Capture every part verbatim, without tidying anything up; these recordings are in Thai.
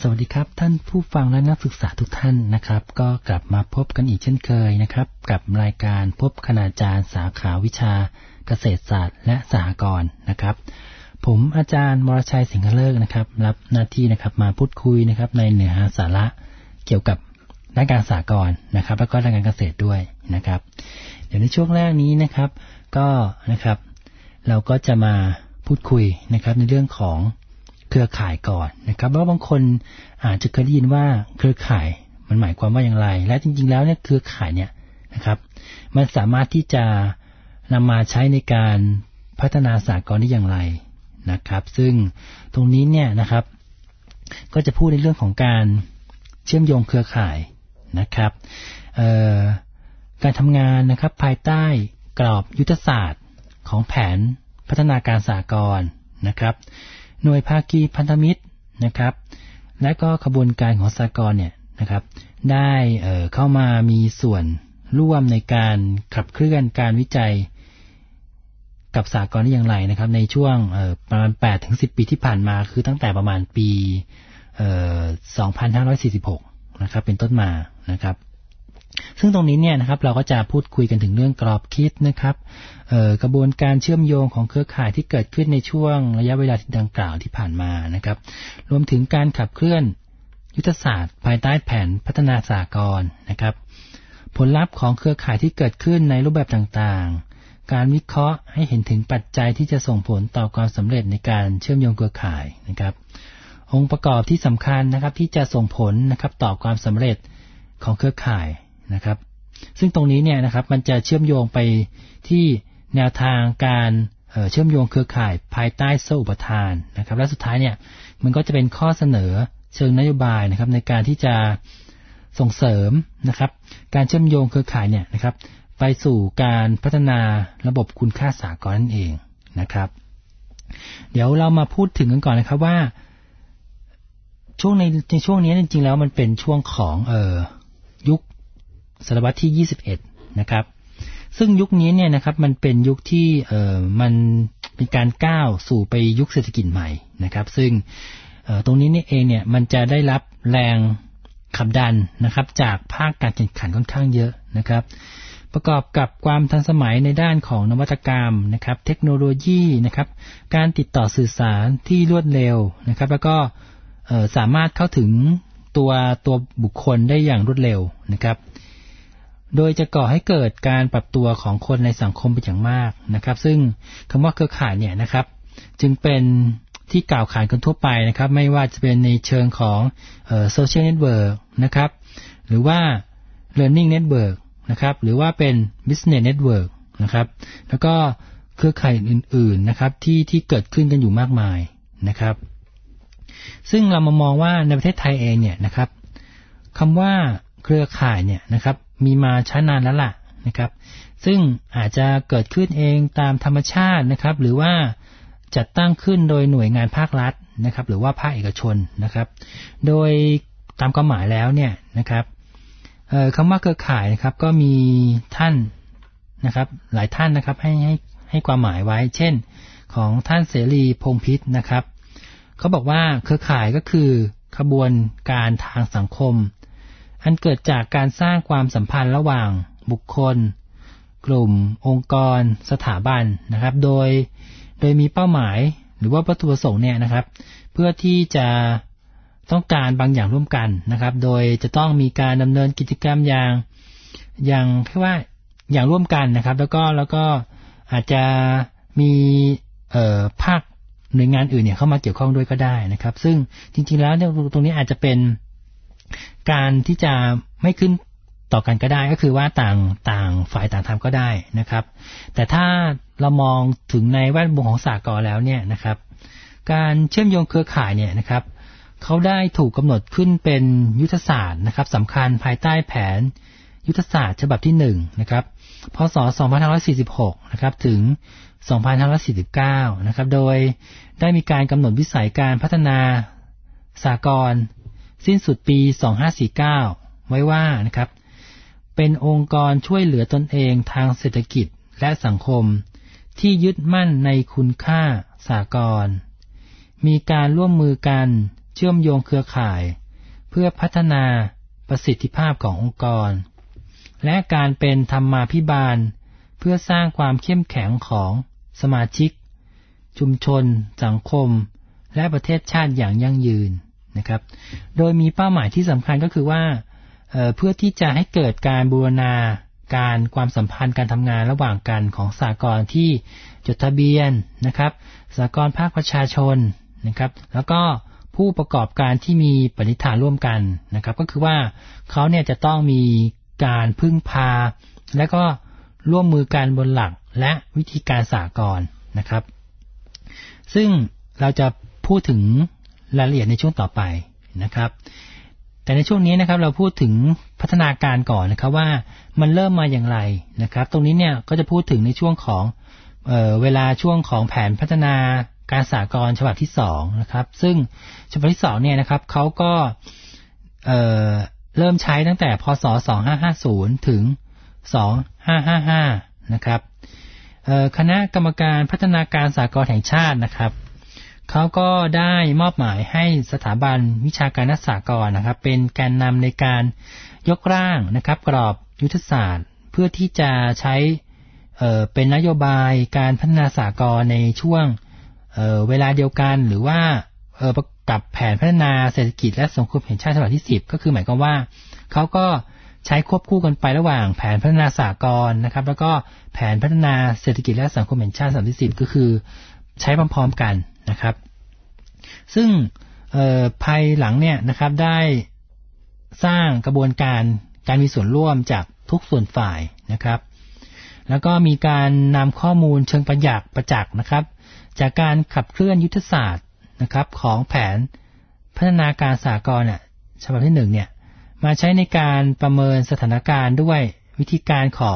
วัสดีครับท่านผู้ฟังและนักศึกษาทุกท่านนะครับก็กลับมาพบกันอีกเช่นเคยนะครับกับรายการพบคณาจารย์สาขาวิชาเกษตรศาสตร์และสหกรณ์นะครับผมอาจารย์มรชัยสิงห์เลิกนะครับรับหน้าที่นะครับมาพูดคุยนะครับในเนื้อหาสาระเกี่ยวกับด้านการสหกรณ์นะครับแล้วก็ด้านการเกษตรด้วยนะครับเดี๋ยวในช่วงแรกนี้นะครับก็นะครับเราก็จะมาพูดคุยนะครับในเรื่องของเครือข่ายก่อนนะครับเพราะบางคนอาจจะเคยได้ยินว่าเครือข่ายมันหมายความว่าอย่างไรและจริงๆแล้วเนี่ยเครือข่ายเนี่ยนะครับมันสามารถที่จะนำมาใช้ในการพัฒนาสหกรณ์ได้อย่างไรนะครับซึ่งตรงนี้เนี่ยนะครับก็จะพูดในเรื่องของการเชื่อมโยงเครือข่ายนะครับการทำงานนะครับภายใต้กรอบยุทธศาสตร์ของแผนพัฒนาการสหกรณ์นะครับหน่วยภาคีพันธมิตรนะครับและก็ขบวนการของสหกรณ์เนี่ยนะครับได้เอ่อเข้ามามีส่วนร่วมในการขับเคลื่อนการวิจัยกับสหกรณ์ได้อย่างไรนะครับในช่วงเอ่อประมาณ แปดถึงสิบ ปีที่ผ่านมาคือตั้งแต่ประมาณปีเอ่อสองพันห้าร้อยสี่สิบหกนะครับเป็นต้นมานะครับซึ่งตรงนี้เนี่ยนะครับเราก็จะพูดคุยกันถึงเรื่องกรอบคิดนะครับกระบวนการเชื่อมโยงของเครือข่ายที่เกิดขึ้นในช่วงระยะเวลาดังกล่าวที่ผ่านมานะครับรวมถึงการขับเคลื่อนยุทธศาสตร์ภายใต้แผนพัฒนาสหกรณ์นะครับผลลัพธ์ของเครือข่ายที่เกิดขึ้นในรูปแบบต่างๆการวิเคราะห์ให้เห็นถึงปัจจัยที่จะส่งผลต่อความสำเร็จในการเชื่อมโยงเครือข่ายนะครับองค์ประกอบที่สำคัญนะครับที่จะส่งผลนะครับต่อความสำเร็จของเครือข่ายนะครับซึ่งตรงนี้เนี่ยนะครับมันจะเชื่อมโยงไปที่แนวทางการเอ่อเชื่อมโยงเครือข่ายภายใต้โซ่อุปทานนะครับและสุดท้ายเนี่ยมันก็จะเป็นข้อเสนอเชิงนโยบายนะครับในการที่จะส่งเสริมนะครับการเชื่อมโยงเครือข่ายเนี่ยนะครับไปสู่การพัฒนาระบบคุณค่าสากลนั่นเองนะครับเดี๋ยวเรามาพูดถึงกันก่อนนะครับว่าช่วงในในช่วงนี้จริงๆแล้วมันเป็นช่วงของเอ่อยุคศตวรรษที่ยี่สิบเอ็ดนะครับซึ่งยุคนี้เนี่ยนะครับมันเป็นยุคที่เอ่อมันเป็นการก้าวสู่ไปยุคเศรษฐกิจใหม่นะครับซึ่งเอ่อตรงนี้นี่เองเนี่ยมันจะได้รับแรงขับดันนะครับจากภาคการแข่งขันค่อนข้างเยอะนะครับประกอบกับความทันสมัยในด้านของนวัตกรรมนะครับเทคโนโลยีนะครับการติดต่อสื่อสารที่รวดเร็วนะครับแล้วก็เอ่อสามารถเข้าถึงตัวตัวบุคคลได้อย่างรวดเร็วนะครับโดยจะก่อให้เกิดการปรับตัวของคนในสังคมเป็นอย่างมากนะครับซึ่งคำว่าเครือข่ายเนี่ยนะครับจึงเป็นที่กล่าวขานกันทั่วไปนะครับไม่ว่าจะเป็นในเชิงของเอ่อ social network นะครับหรือว่า learning network นะครับหรือว่าเป็น business network นะครับแล้วก็เครือข่ายอื่นๆนะครับที่ที่เกิดขึ้นกันอยู่มากมายนะครับซึ่งเรามามองว่าในประเทศไทยเองเนี่ยนะครับคำว่าเครือข่ายเนี่ยนะครับมีมาช้านานแล้วล่ะนะครับซึ่งอาจจะเกิดขึ้นเองตามธรรมชาตินะครับหรือว่าจัดตั้งขึ้นโดยหน่วยงานภาครัฐนะครับหรือว่าภาคเอกชนนะครับโดยตามความหมายแล้วเนี่ยนะครับคำว่าเครือข่ายนะครับก็มีท่านนะครับหลายท่านนะครับให้ให้ให้ความหมายไว้เช่นของท่านเสรีพงษ์พิษนะครับเขาบอกว่าเครือข่ายก็คือขบวนการทางสังคมอันเกิดจากการสร้างความสัมพันธ์ระหว่างบุคคลกลุ่มองค์กรสถาบันนะครับโดยโดยมีเป้าหมายหรือว่าวัตถุประสงค์เนี่ยนะครับเพื่อที่จะต้องการบางอย่างร่วมกันนะครับโดยจะต้องมีการดำเนินกิจกรรมอย่างอย่างแค่ว่าอย่างร่วมกันนะครับแล้วก็แล้วก็อาจจะมีเอ่อภาคหน่วยงานอื่นเนี่ยเข้ามาเกี่ยวข้องด้วยก็ได้นะครับซึ่งจริงๆแล้วตรงนี้อาจจะเป็นการที่จะไม่ขึ้นต่อกันก็ได้ก็คือว่าต่างต่างฝ่ายต่างทำก็ได้นะครับแต่ถ้าเรามองถึงในแวดวงของสหกรณ์แล้วเนี่ยนะครับการเชื่อมโยงเครือข่ายเนี่ยนะครับเขาได้ถูกกำหนดขึ้นเป็นยุทธศาสตร์นะครับสำคัญภายใต้แผนยุทธศาสตร์ฉบับที่หนึ่งนะครับพ.ศ. สองพันห้าร้อยสี่สิบหกนะครับถึงสองพันห้าร้อยสี่สิบเก้านะครับโดยได้มีการกำหนดวิสัยการพัฒนาสหกรณ์สิ้นสุดปีสองพันห้าร้อยสี่สิบเก้าไว้ว่านะครับเป็นองค์กรช่วยเหลือตนเองทางเศรษฐกิจและสังคมที่ยึดมั่นในคุณค่าสหกรณ์มีการร่วมมือกันเชื่อมโยงเครือข่ายเพื่อพัฒนาประสิทธิภาพขององค์กรและการเป็นธรรมาภิบาลเพื่อสร้างความเข้มแข็งของสมาชิกชุมชนสังคมและประเทศชาติอย่างยั่งยืนนะครับโดยมีเป้าหมายที่สำคัญก็คือว่า เอ่อ เพื่อที่จะให้เกิดการบูรณาการความสัมพันธ์การทำงานระหว่างกันของสหกรณ์ที่จดทะเบียนนะครับสหกรณ์ภาคประชาชนนะครับแล้วก็ผู้ประกอบการที่มีปณิธานร่วมกันนะครับก็คือว่าเขาเนี่ยจะต้องมีการพึ่งพาและก็ร่วมมือกันบนหลักและวิธีการสหกรณ์นะครับซึ่งเราจะพูดถึงรายละเอียดในช่วงต่อไปนะครับแต่ในช่วงนี้นะครับเราพูดถึงพัฒนาการก่อนนะครับว่ามันเริ่มมาอย่างไรนะครับตรงนี้เนี่ยก็จะพูดถึงในช่วงของเอ่อเวลาช่วงของแผนพัฒนาการสหกรณ์ฉบับที่สองนะครับซึ่งฉบับที่สองเนี่ยนะครับเขาก็เอ่อเริ่มใช้ตั้งแต่พ.ศ. สองพันห้าร้อยห้าสิบถึงสองพันห้าร้อยห้าสิบห้านะครับเอ่อคณะกรรมการพัฒนาการสหกรณ์แห่งชาตินะครับเขาก็ได้มอบหมายให้สถาบันวิชาการนักสหกรณ์นะครับเป็นแกนนำในการยกร่างนะครับกรอบยุทธศาสตร์เพื่อที่จะใช้เอ่อเป็นนโยบายการพัฒนาสหกรณ์ในช่วงเอ่อเวลาเดียวกันหรือว่าเอ่อกับแผนพัฒนาเศรษฐกิจและสังคมแห่งชาติฉบับที่สิบก็คือหมายความว่าเขาก็ใช้ควบคู่กันไประหว่างแผนพัฒนาสหกรณ์นะครับแล้วก็แผนพัฒนาเศรษฐกิจและสังคมแห่งชาติฉบับที่สิบก็คือใช้พร้อมๆกันนะครับซึ่งภายหลังเนี่ยนะครับได้สร้างกระบวนการการมีส่วนร่วมจากทุกส่วนฝ่ายนะครับแล้วก็มีการนำข้อมูลเชิงประจักษ์ประจักษ์นะครับจากการขับเคลื่อนยุทธศาสตร์นะครับของแผนพัฒนาการสหกรณ์เนี่ยฉบับที่หนึ่งเนี่ยมาใช้ในการประเมินสถานการณ์ด้วยวิธีการของ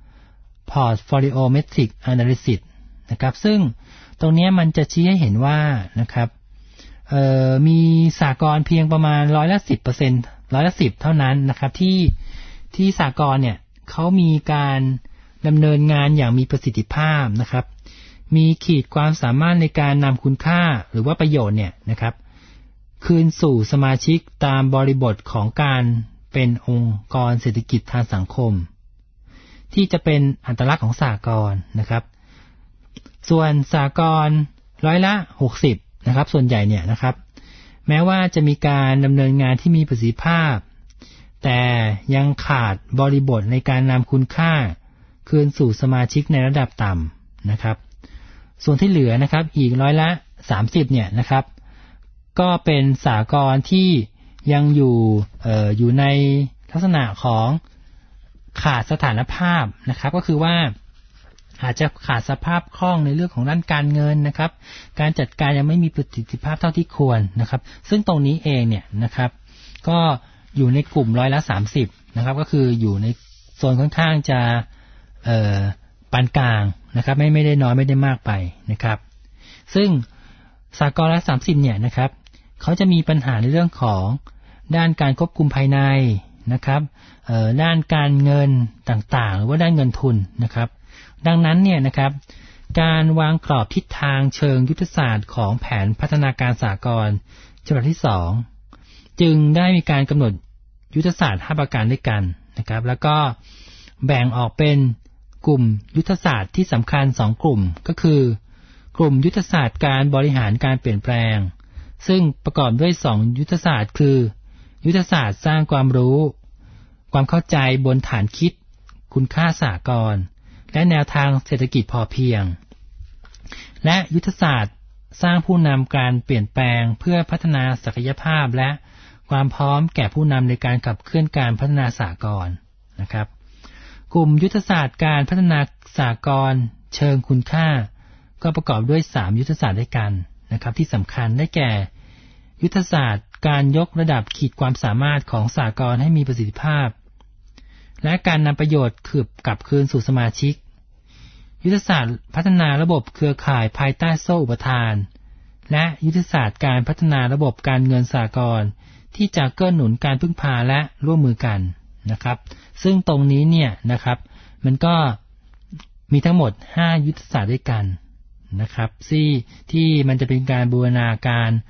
Portfoliometric Analysis นะครับซึ่งตรงนี้มันจะชี้ให้เห็นว่านะครับมีสหกรณ์เพียงประมาณร้อยละสิบเปอร์เซ็นต์ร้อยละสิบเท่านั้นนะครับที่ที่สหกรณ์เนี่ยเขามีการดำเนินงานอย่างมีประสิทธิภาพนะครับมีขีดความสามารถในการนำคุณค่าหรือว่าประโยชน์เนี่ยนะครับคืนสู่สมาชิกตามบริบทของการเป็นองค์กรเศรษฐกิจทางสังคมที่จะเป็นอัตลักษณ์ของสหกรณ์นะครับส่วนสหกรณ์ร้อยละหกสิบนะครับส่วนใหญ่เนี่ยนะครับแม้ว่าจะมีการดำเนินงานที่มีประสิทธิภาพแต่ยังขาดบริบทในการนำคุณค่าคืนสู่สมาชิกในระดับต่ำนะครับส่วนที่เหลือนะครับอีกร้อยละสามสิบเนี่ยนะครับก็เป็นสหกรณ์ที่ยังอยู่เอ่ออยู่ในลักษณะของขาดสถานภาพนะครับก็คือว่าอาจจะขาดสภาพคล่องในเรื่องของด้านการเงินนะครับการจัดการยังไม่มีประสิทธิภาพเท่าที่ควรนะครับซึ่งตรงนี้เองเนี่ยนะครับก็อยู่ในกลุ่มร้อยละสามสิบนะครับก็คืออยู่ในโซนค่อนข้างจะเอ่อปานกลางนะครับไม่ไม่ได้น้อยไม่ได้มากไปนะครับซึ่งสหกรณ์ร้อยละสามสิบเนี่ยนะครับเขาจะมีปัญหาในเรื่องของด้านการควบคุมภายในนะครับเอ่อด้านการเงินต่างๆหรือว่าด้านเงินทุนนะครับดังนั้นเนี่ยนะครับการวางกรอบทิศทางเชิงยุทธศาสตร์ของแผนพัฒนาการสหกรณ์ฉบับที่สองจึงได้มีการกำหนดยุทธศาสตร์ห้าประการด้วยกันนะครับแล้วก็แบ่งออกเป็นกลุ่มยุทธศาสตร์ที่สำคัญสองกลุ่มก็คือกลุ่มยุทธศาสตร์การบริหารการเปลี่ยนแปลงซึ่งประกอบด้วยสองยุทธศาสตร์คือยุทธศาสตร์สร้างความรู้ความเข้าใจบนฐานคิดคุณค่าสหกรณ์และแนวทางเศรษฐกิจพอเพียงและยุทธศาสตร์สร้างผู้นำการเปลี่ยนแปลงเพื่อพัฒนาศักยภาพและความพร้อมแก่ผู้นำในการขับเคลื่อนการพัฒนาสหกรณ์นะครับกลุ่มยุทธศาสตร์การพัฒนาสหกรณ์เชิงคุณค่าก็ประกอบด้วยสามยุทธศาสตร์ด้วยกันนะครับที่สำคัญได้แก่ยุทธศาสตร์การยกระดับขีดความสามารถของสหกรณ์ให้มีประสิทธิภาพและการนำประโยชน์คืบกลับคืนสู่สมาชิกยุทธศาสตร์พัฒนาระบบเครือข่ายภายใต้โซ่อุปทานและยุทธศาสตร์การพัฒนาระบบการเงินสหกรณ์ที่จะเกื้อหนุนการพึ่งพาและร่วมมือกันนะครับซึ่งตรงนี้เนี่ยนะครับมันก็มีทั้งหมดห้ายุทธศาสตร์ด้วยกันนะครับที่ที่มันจะเป็นการบูรณาการ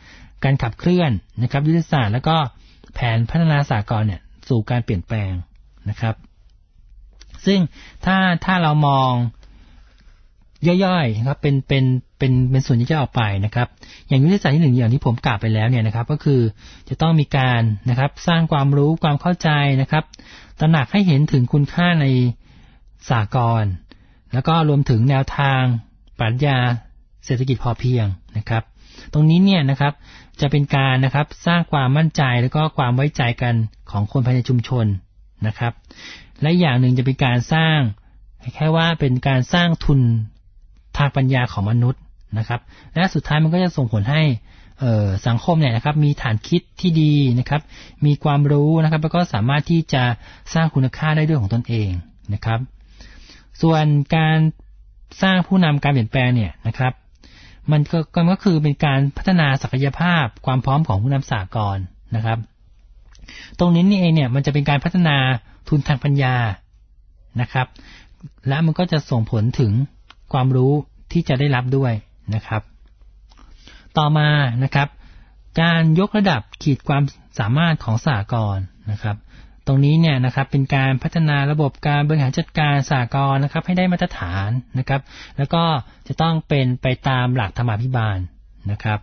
การขับเคลื่อนนะครับยุทธศาสตร์แล้วก็แผนพัฒนาสหกรณ์เนี่ยสู่การเปลี่ยนแปลงนะครับซึ่งถ้าถ้าเรามองย่อยๆนะครับเป็นเป็นเป็นเป็นส่วนที่จะออกไปนะครับอย่างยุทธศาสตร์ที่หนึ่งอย่างที่ผมกล่าวไปแล้วเนี่ยนะครับก็คือจะต้องมีการนะครับสร้างความรู้ความเข้าใจนะครับตระหนักให้เห็นถึงคุณค่าในสหกรณ์แล้วก็รวมถึงแนวทางปรัชญาเศรษฐกิจพอเพียงนะครับตรงนี้เนี่ยนะครับจะเป็นการนะครับสร้างความมั่นใจแล้วก็ความไว้ใจกันของคนภายในชุมชนนะครับและอย่างหนึ่งจะเป็นการสร้างแค่ว่าเป็นการสร้างทุนทางปัญญาของมนุษย์นะครับและสุดท้ายมันก็จะส่งผลให้สังคมเนี่ยนะครับมีฐานคิดที่ดีนะครับมีความรู้นะครับแล้วก็สามารถที่จะสร้างคุณค่าได้ด้วยของตนเองนะครับส่วนการสร้างผู้นำการเปลี่ยนแปลงเนี่ยนะครับมันก็ก็คือเป็นการพัฒนาศักยภาพความพร้อมของผู้นำสหกรณ์นะครับตรงนี้นี่เองเนี่ยมันจะเป็นการพัฒนาทุนทางปัญญานะครับและมันก็จะส่งผลถึงความรู้ที่จะได้รับด้วยนะครับต่อมานะครับการยกระดับขีดความสามารถของสหกรณ์นะครับตรงนี้เนี่ยนะครับเป็นการพัฒนาระบบการบริหารจัดการสหกรณ์นะครับให้ได้มาตรฐานนะครับแล้วก็จะต้องเป็นไปตามหลักธรรมาภิบาลนะครับ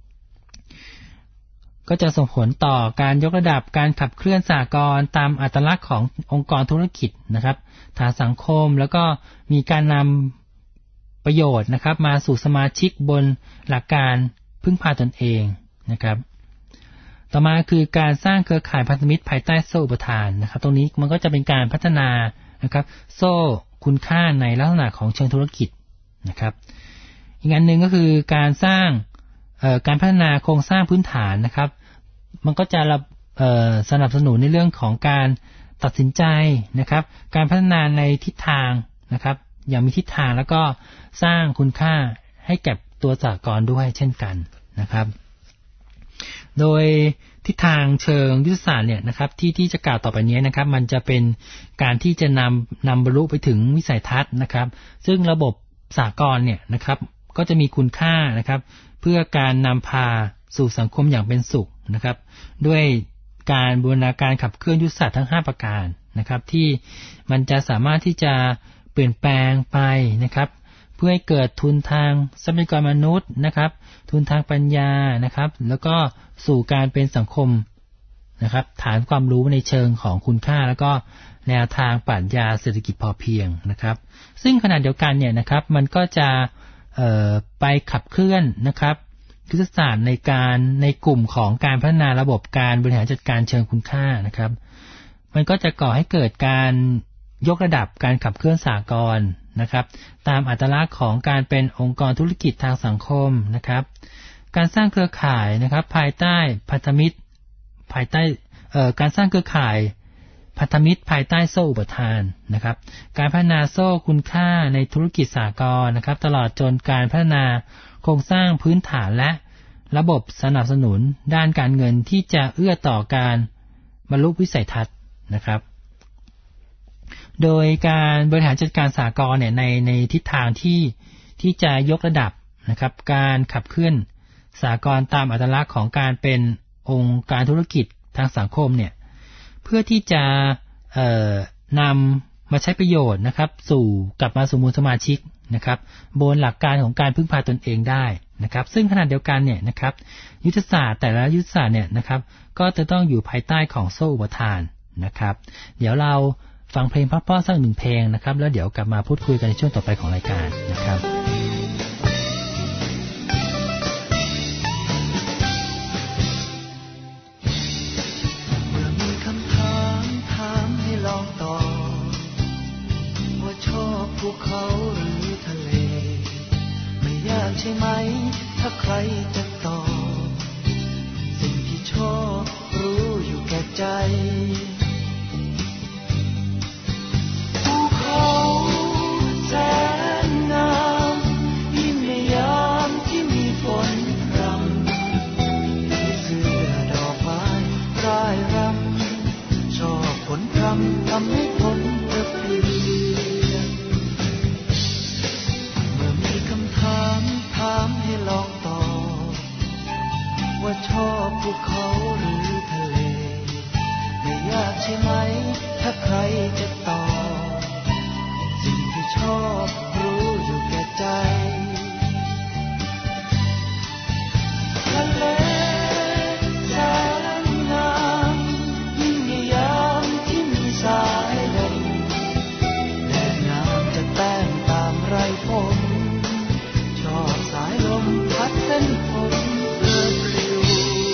ก็จะส่งผลต่อการยกระดับการขับเคลื่อนสหกรณ์ตามอัตลักษณ์ขององค์กรธุรกิจนะครับฐานสังคมแล้วก็มีการนำประโยชน์นะครับมาสู่สมาชิกบนหลักการพึ่งพาตนเองนะครับต่อมาคือการสร้างเครือข่ายพันธมิตรภายใต้โซ่อุปทานนะครับตรงนี้มันก็จะเป็นการพัฒนานะครับโซ่คุณค่าในลักษณะของเชิงธุรกิจนะครับอีกอันหนึ่งก็คือการสร้างการพัฒนาโครงสร้างพื้นฐานนะครับมันก็จะสนับสนุนในเรื่องของการตัดสินใจนะครับการพัฒนาในทิศทางนะครับอย่างมีทิศทางแล้วก็สร้างคุณค่าให้แก่ตัวสหกรณ์ด้วยเช่นกันนะครับโดยทิศทางเชิงยุทธศาสตร์เนี่ยนะครับที่ที่จะกล่าวต่อไปนี้นะครับมันจะเป็นการที่จะนำนำบรรลุไปถึงวิสัยทัศน์นะครับซึ่งระบบสหกรณ์เนี่ยนะครับก็จะมีคุณค่านะครับเพื่อการนำพาสู่สังคมอย่างเป็นสุขนะครับด้วยการบูรณาการขับเคลื่อนยุทธศาสตร์ทั้งห้าประการนะครับที่มันจะสามารถที่จะเปลี่ยนแปลงไปนะครับเพื่อให้เกิดทุนทางทรัพยากรมนุษย์นะครับทุนทางปัญญานะครับแล้วก็สู่การเป็นสังคมนะครับฐานความรู้ในเชิงของคุณค่าแล้วก็แนวทางปรัชญาเศรษฐกิจพอเพียงนะครับซึ่งขณะเดียวกันเนี่ยนะครับมันก็จะเอ่อไปขับเคลื่อนนะครับยุทธศาสตร์ในการในกลุ่มของการพัฒนาระบบการบริหารจัดการเชิงคุณค่านะครับมันก็จะก่อให้เกิดการยกระดับการขับเคลื่อนสหกรณ์นะครับตามอัตลักษณ์ของการเป็นองค์กรธุรกิจทางสังคมนะครับการสร้างเครือข่ายนะครับภายใต้พันธมิตรภายใต้เอ่อการสร้างเครือข่ายพันธมิตรภายใต้โซ่อุปทานนะครับการพัฒนาโซ่คุณค่าในธุรกิจสหกรณ์นะครับตลอดจนการพัฒนาโครงสร้างพื้นฐานและระบบสนับสนุนด้านการเงินที่จะเอื้อต่อการบรรลุวิสัยทัศน์นะครับโดยการบริหารจัดการสหกรณ์เนี่ยในในทิศทางที่ที่จะยกระดับนะครับการขับเคลื่อนสหกรณ์ตามอัตลักษณ์ของการเป็นองค์การธุรกิจทางสังคมเนี่ยเพื่อที่จะเอ่อนำมาใช้ประโยชน์นะครับสู่กลับมาสู่มูลสมาชิกนะครับบนหลักการของการพึ่งพาตนเองได้นะครับซึ่งขณะเดียวกันเนี่ยนะครับยุทธศาสตร์แต่ละยุทธศาสตร์เนี่ยนะครับก็จะต้องอยู่ภายใต้ของโซ่อุปทานนะครับเดี๋ยวเราฟังเพลงเพราะๆสักหนึ่งเพลงนะครับแล้วเดี๋ยวกลับมาพูดคุยกันในช่วงต่อไปของรายการนะครับเมื่อมีคำถามถามให้ลองตอบว่าชอบภูเขาหรือทะเลไม่ยากใช่ไหมถ้าใครจะตอบสิ่งที่ชอบรู้อยู่แก่ใจแสนงามยิ่งในยามที่มีฝนพรำมีเสื้อดอกไม้ร่ายรำชอบฝนพรำทำให้ฝนระเพียงเมื่อมีคำถามถามให้ลองตอบว่าชผมชอบสายลมพัดเส้นผมเลื่อนปลิว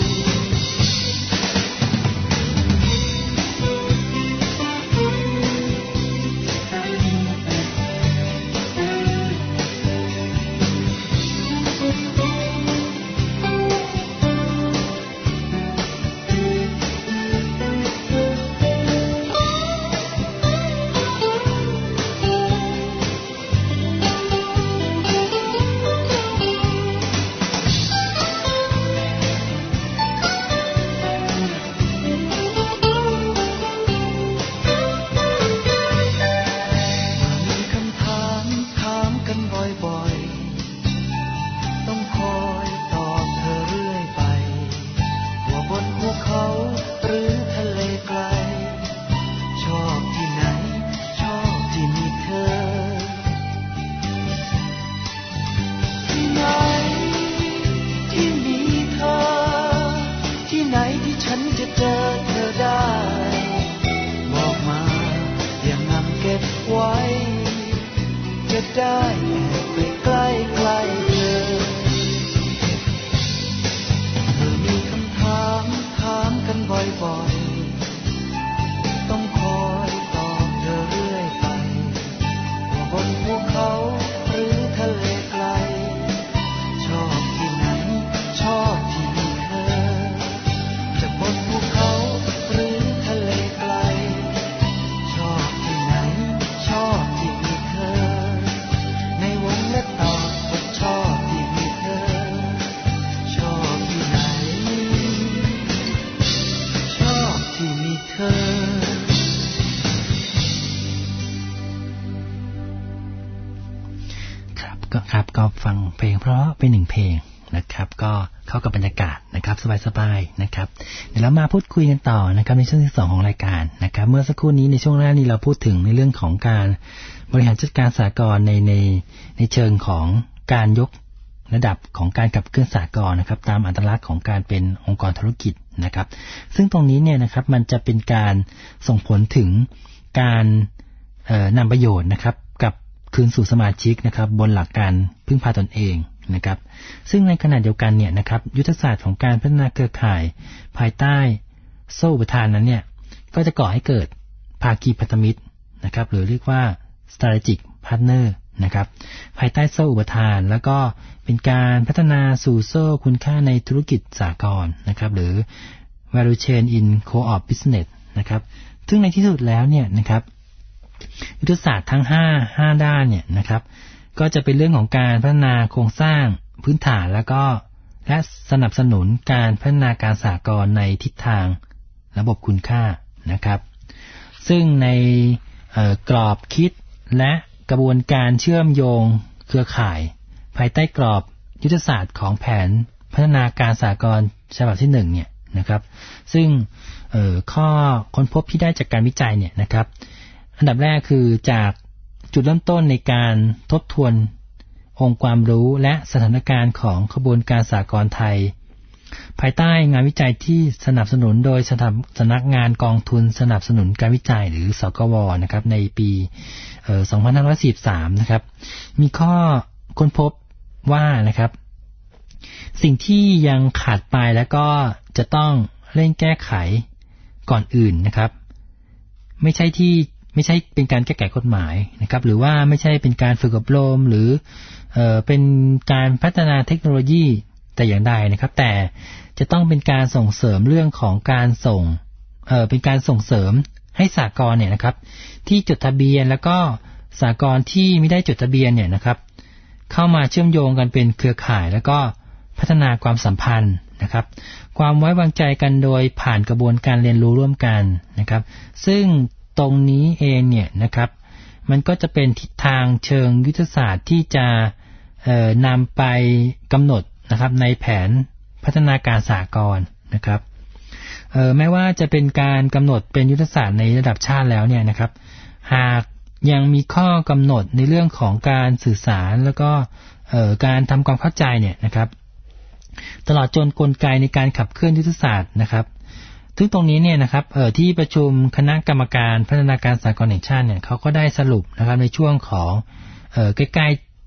ครับก็ฟังเพลงเพราะเป็นหนึ่งเพลงนะครับก็เข้ากับบรรยากาศนะครับสบายๆนะครับเดี๋ยวเรามาพูดคุยกันต่อนะครับในช่วงที่สองของรายการนะครับเมื่อสักครู่นี้ในช่วงแรกนี้เราพูดถึงในเรื่องของการบริหารจัดการสหกรณ์ในในในเชิงของการยกระดับของการขับเคลื่อนสหกรณ์นะครับตามอัตลักษณ์ของการเป็นองค์กรธุรกิจนะครับซึ่งตรงนี้เนี่ยนะครับมันจะเป็นการส่งผลถึงการเอ่อนำประโยชน์นะครับกับคืนสู่สมาชิกนะครับบนหลักการพึ่งพาตนเองนะครับซึ่งในขณะเดียวกันเนี่ยนะครับยุทธศาสตร์ของการพัฒนาเครือข่ายภายใต้โซ่อุปทานนั้นเนี่ยก็จะก่อให้เกิดภาคีพันธมิตรนะครับหรือเรียกว่า strategic partner นะครับภายใต้โซ่อุปทานแล้วก็เป็นการพัฒนาสู่โซ่คุณค่าในธุรกิจสหกรณ์นะครับหรือ value chain in co-op business นะครับซึ่งในที่สุดแล้วเนี่ยนะครับยุทธศาสตร์ทั้งห้า ห้าด้านเนี่ยนะครับก็จะเป็นเรื่องของการพัฒนาโครงสร้างพื้นฐานแล้วก็และสนับสนุนการพัฒนาการสหกรณ์ในทิศทางระบบคุณค่านะครับซึ่งในกรอบคิดและกระบวนการเชื่อมโยงเครือข่ายภายใต้กรอบยุทธศาสตร์ของแผนพัฒนาการสหกรณ์ฉบับที่หนึ่งเนี่ยนะครับซึ่งข้อค้นพบที่ได้จากการวิจัยเนี่ยนะครับอันดับแรกคือจากจุดเริ่มต้นในการทบทวนองค์ความรู้และสถานการณ์ของขบวนการสหกรณ์ไทยภายใต้งานวิจัยที่สนับสนุนโดยสำนักงานกองทุนสนับสนุนการวิจัยหรือสกวนะครับในปีสองพันห้าร้อยสี่สิบสามนะครับมีข้อค้นพบว่านะครับสิ่งที่ยังขาดไปแล้วก็จะต้องเร่งแก้ไขก่อนอื่นนะครับไม่ใช่ที่ไม่ใช่เป็นการแก้ไขกฎหมายนะครับหรือว่าไม่ใช่เป็นการฝึกอบรมหรือเอ่อเป็นการพัฒนาเทคโนโลยีแต่อย่างใดนะครับแต่จะต้องเป็นการส่งเสริมเรื่องของการส่งเอ่อเป็นการส่งเสริมให้สหกรณ์เนี่ยนะครับที่จดทะเบียนแล้วก็สหกรณ์ที่ไม่ได้จดทะเบียนเนี่ยนะครับเข้ามาเชื่อมโยงกันเป็นเครือข่ายแล้วก็พัฒนาความสัมพันธ์นะครับความไว้วางใจกันโดยผ่านกระบวนการเรียนรู้ร่วมกันนะครับซึ่งตรงนี้เองเนี่ยนะครับมันก็จะเป็นทิศทางเชิงยุทธศาสตร์ที่จะเอ่อนำไปกำหนดนะครับในแผนพัฒนาการสหกรณ์นะครับเอ่อแม้ว่าจะเป็นการกำหนดเป็นยุทธศาสตร์ในระดับชาติแล้วเนี่ยนะครับหากยังมีข้อกำหนดในเรื่องของการสื่อสารแล้วก็เอ่อการทำความเข้าใจเนี่ยนะครับตลอดจนกลไกในการขับเคลื่อนยุทธศาสตร์นะครับซึ่งตรงนี้เนี่ยนะครับเอ่อที่ประชุมคณะกรรมการพัฒนาการสหกรณ์แห่งชาติเนี่ยเขาก็ได้สรุปนะครับในช่วงของเอ่อใกล้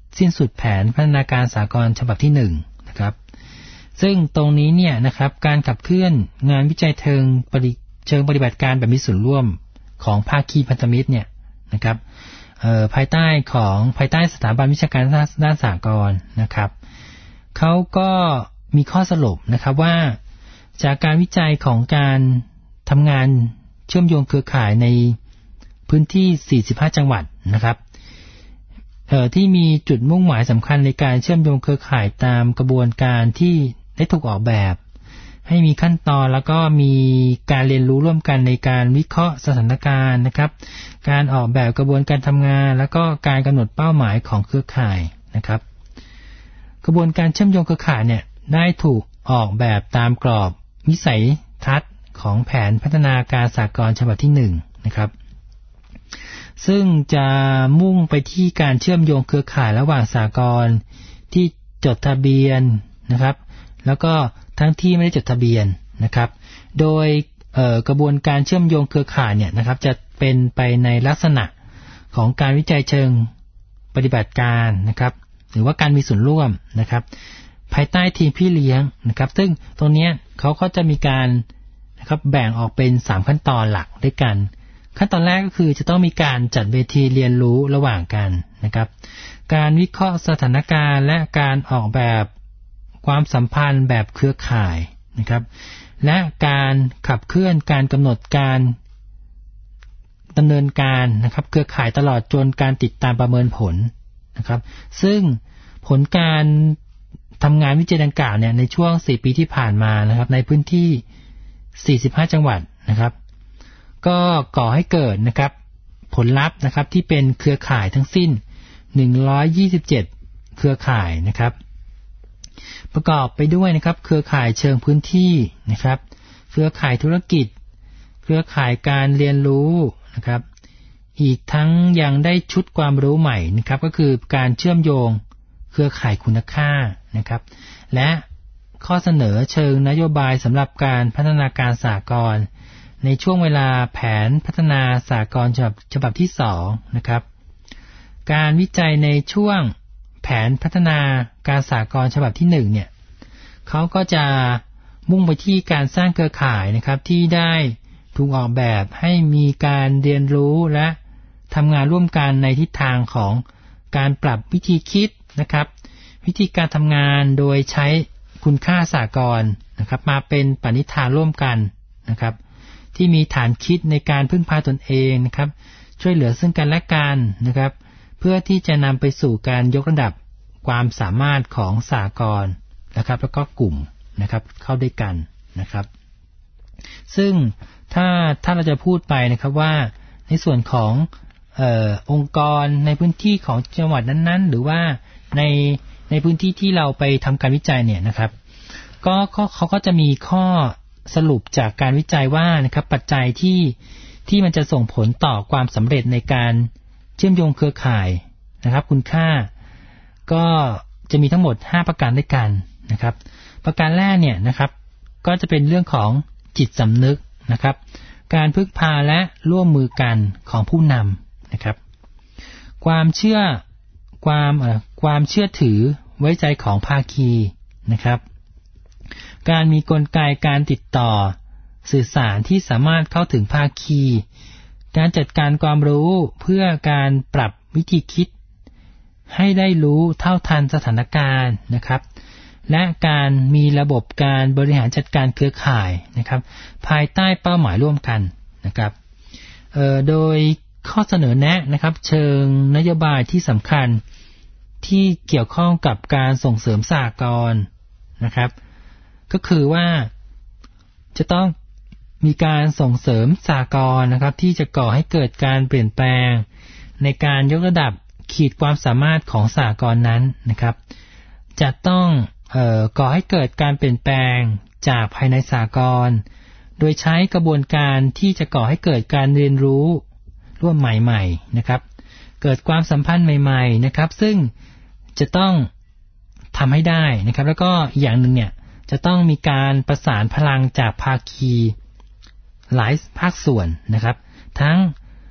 สิ้นสุดแผนพัฒนาการสหกรณ์ฉบับที่หนึ่งนะครับซึ่งตรงนี้เนี่ยนะครับการขับเคลื่อนงานวิจัยเชิงปฏิเชิงปฏิบัติการแบบมีส่วนร่วมของภาคีพันธมิตรเนี่ยนะครับภายใต้ของภายใต้สถาบันวิชาการด้านสหกรณ์นะครับเขาก็มีข้อสรุปนะครับว่าจากการวิจัยของการทำงานเชื่อมโยงเครือข่ายในพื้นที่สี่สิบห้าจังหวัดนะครับเอ่อที่มีจุดมุ่งหมายสำคัญในการเชื่อมโยงเครือข่ายตามกระบวนการที่ได้ถูกออกแบบให้มีขั้นตอนแล้วก็มีการเรียนรู้ร่วมกันในการวิเคราะห์สถานการณ์นะครับการออกแบบกระบวนการทำงานแล้วก็การกำหนดเป้าหมายของเครือข่ายนะครับกระบวนการเชื่อมโยงเครือข่ายเนี่ยได้ถูกออกแบบตามกรอบวิสัยทัศน์ของแผนพัฒนาการสหกรณ์ฉบับที่หนึ่งนะครับซึ่งจะมุ่งไปที่การเชื่อมโยงเครือข่ายระหว่างสหกรณ์ที่จดทะเบียนนะครับแล้วก็ทั้งที่ไม่ได้จดทะเบียนนะครับโดยเอ่อกระบวนการเชื่อมโยงเครือข่ายเนี่ยนะครับจะเป็นไปในลักษณะของการวิจัยเชิงปฏิบัติการนะครับหรือว่าการมีส่วนร่วมนะครับภายใต้ทีมพี่เลี้ยงนะครับซึ่งตรงนี้เขาก็จะมีการนะครับแบ่งออกเป็นสามขั้นตอนหลักด้วยกันขั้นตอนแรกก็คือจะต้องมีการจัดเวทีเรียนรู้ระหว่างกันนะครับการวิเคราะห์สถานการณ์และการออกแบบความสัมพันธ์แบบเครือข่ายนะครับและการขับเคลื่อนการกำหนดการดำเนินการนะครับเครือข่ายตลอดจนการติดตามประเมินผลนะครับซึ่งผลการทำงานวิจัยดังกล่าวเนี่ยในช่วงสี่ปีที่ผ่านมานะครับในพื้นที่สี่สิบห้าจังหวัดนะครับก็ก่อให้เกิดนะครับผลลัพธ์นะครับที่เป็นเครือข่ายทั้งสิ้นหนึ่งร้อยยี่สิบเจ็ดเครือข่ายนะครับประกอบไปด้วยนะครับเครือข่ายเชิงพื้นที่นะครับเครือข่ายธุรกิจเครือข่ายการเรียนรู้นะครับอีกทั้งยังได้ชุดความรู้ใหม่นะครับก็คือการเชื่อมโยงเครือข่ายคุณค่านะครับและข้อเสนอเชิงนโยบายสำหรับการพัฒนาการสหกรณ์ในช่วงเวลาแผนพัฒนาสหกรณ์ฉบับฉบับที่สองนะครับการวิจัยในช่วงแผนพัฒนาการสหกรณ์ฉบับที่หนึ่งเนี่ยเขาก็จะมุ่งไปที่การสร้างเครือข่ายนะครับที่ได้ถูกออกแบบให้มีการเรียนรู้และทำงานร่วมกันในทิศทางของการปรับวิธีคิดนะครับวิธีการทำงานโดยใช้คุณค่าสหกรณ์นะครับมาเป็นปณิธานร่วมกันนะครับที่มีฐานคิดในการพึ่งพาตนเองนะครับช่วยเหลือซึ่งกันและกันนะครับเพื่อที่จะนำไปสู่การยกระดับความสามารถของสหกรณ์นะครับแล้วก็กลุ่มนะครับเข้าด้วยกันนะครับซึ่งถ้าถ้าเราจะพูดไปนะครับว่าในส่วนของเอ่อองค์กรในพื้นที่ของจังหวัดนั้นๆหรือว่าในในพื้นที่ที่เราไปทำการวิจัยเนี่ยนะครับก็เขาก็จะมีข้อสรุปจากการวิจัยว่านะครับปัจจัยที่ที่มันจะส่งผลต่อความสำเร็จในการเชื่อมโยงเครือข่ายนะครับคุณค่าก็จะมีทั้งหมดห้าประการด้วยกันนะครับประการแรกเนี่ยนะครับก็จะเป็นเรื่องของจิตสำนึกนะครับการพึ่งพาและร่วมมือกันของผู้นำนะครับความเชื่อความเอ่อความเชื่อถือไว้ใจของภาคีนะครับการมีกลไกการติดต่อสื่อสารที่สามารถเข้าถึงภาคีการจัดการความรู้เพื่อการปรับวิธีคิดให้ได้รู้เท่าทันสถานการณ์นะครับและการมีระบบการบริหารจัดการเครือข่ายนะครับภายใต้เป้าหมายร่วมกันนะครับเอ่อโดยข้อเสนอแนะนะครับเชิงนโยบายที่สำคัญที่เกี่ยวข้องกับการส่งเสริมสหกรณ์นะครับก็คือว่าจะต้องมีการส่งเสริมสหกรณ์นะครับที่จะก่อให้เกิดการเปลี่ยนแปลงในการยกระดับขีดความสามารถของสหกรณ์นั้นนะครับจะต้องเอ่อก่อให้เกิดการเปลี่ยนแปลงจากภายในสหกรณ์โดยใช้กระบวนการที่จะก่อให้เกิดการเรียนรู้ร่วมใหม่ๆนะครับเกิดความสัมพันธ์ใหม่ๆนะครับซึ่งจะต้องทำให้ได้นะครับแล้วก็อีกอย่างนึงเนี่ยจะต้องมีการประสานพลังจากภาคีหลายภาคส่วนนะครับทั้ง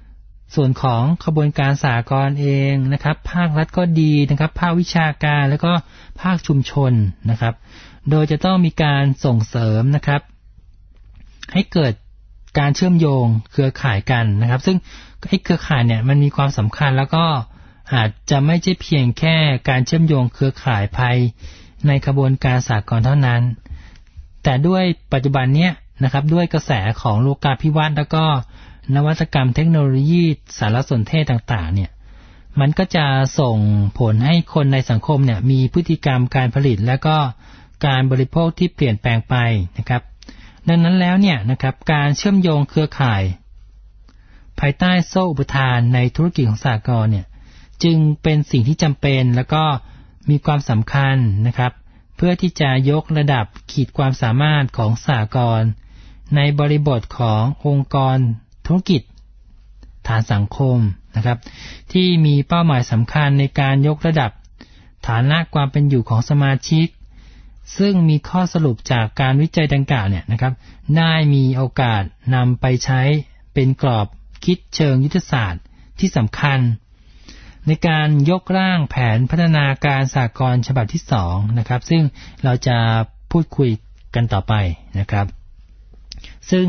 ส่วนของขบวนการสหกรณ์เองนะครับภาครัฐก็ดีนะครับภาควิชาการแล้วก็ภาคชุมชนนะครับโดยจะต้องมีการส่งเสริมนะครับให้เกิดการเชื่อมโยงเครือข่ายกันนะครับซึ่งไอ้เครือข่ายเนี่ยมันมีความสำคัญแล้วก็อาจจะไม่ใช่เพียงแค่การเชื่อมโยงเครือข่ายภายในขบวนการสหกรณ์เท่านั้นแต่ด้วยปัจจุบันเนี้ยนะครับด้วยกระแสของโลกาภิวัตน์แล้วก็นวัตกรรมเทคโนโลยีสารสนเทศต่างๆเนี่ยมันก็จะส่งผลให้คนในสังคมเนี่ยมีพฤติกรรมการผลิตและก็การบริโภคที่เปลี่ยนแปลงไปนะครับดังนั้นแล้วเนี่ยนะครับการเชื่อมโยงเครือข่ายภายใต้โซ่อุปทานในธุรกิจของสหกรณ์เนี่ยจึงเป็นสิ่งที่จำเป็นแล้วก็มีความสำคัญนะครับเพื่อที่จะยกระดับขีดความสามารถของสหกรณ์ในบริบทขององค์กรธุรกิจฐานสังคมนะครับที่มีเป้าหมายสำคัญในการยกระดับฐานะความเป็นอยู่ของสมาชิกซึ่งมีข้อสรุปจากการวิจัยดังกล่าวเนี่ยนะครับได้มีโอกาสนำไปใช้เป็นกรอบคิดเชิงยุทธศาสตร์ที่สำคัญในการยกร่างแผนพัฒนาการสหกรณ์ฉบับที่สองนะครับซึ่งเราจะพูดคุยกันต่อไปนะครับซึ่ง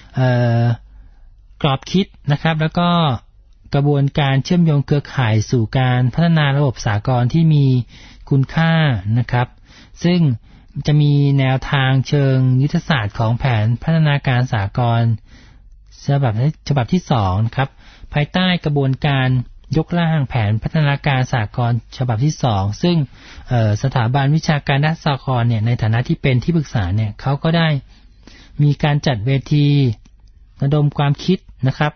กรอบคิดนะครับแล้วก็กระบวนการเชื่อมโยงเครือข่ายสู่การพัฒนาระบบสหกรณ์ที่มีคุณค่านะครับซึ่งจะมีแนวทางเชิงยุทธศาสตร์ของแผนพัฒนาการสหกรณ์ฉบับฉบับที่สองนะครับภายใต้กระบวนการยกร่างแผนพัฒนาการสหกรณ์ฉบับที่สองซึ่งสถาบันวิชาการด้านสหกรณ์เนี่ยในฐานะที่เป็นที่ปรึกษาเนี่ยเขาก็ได้มีการจัดเวทีระดมความคิดนะครับ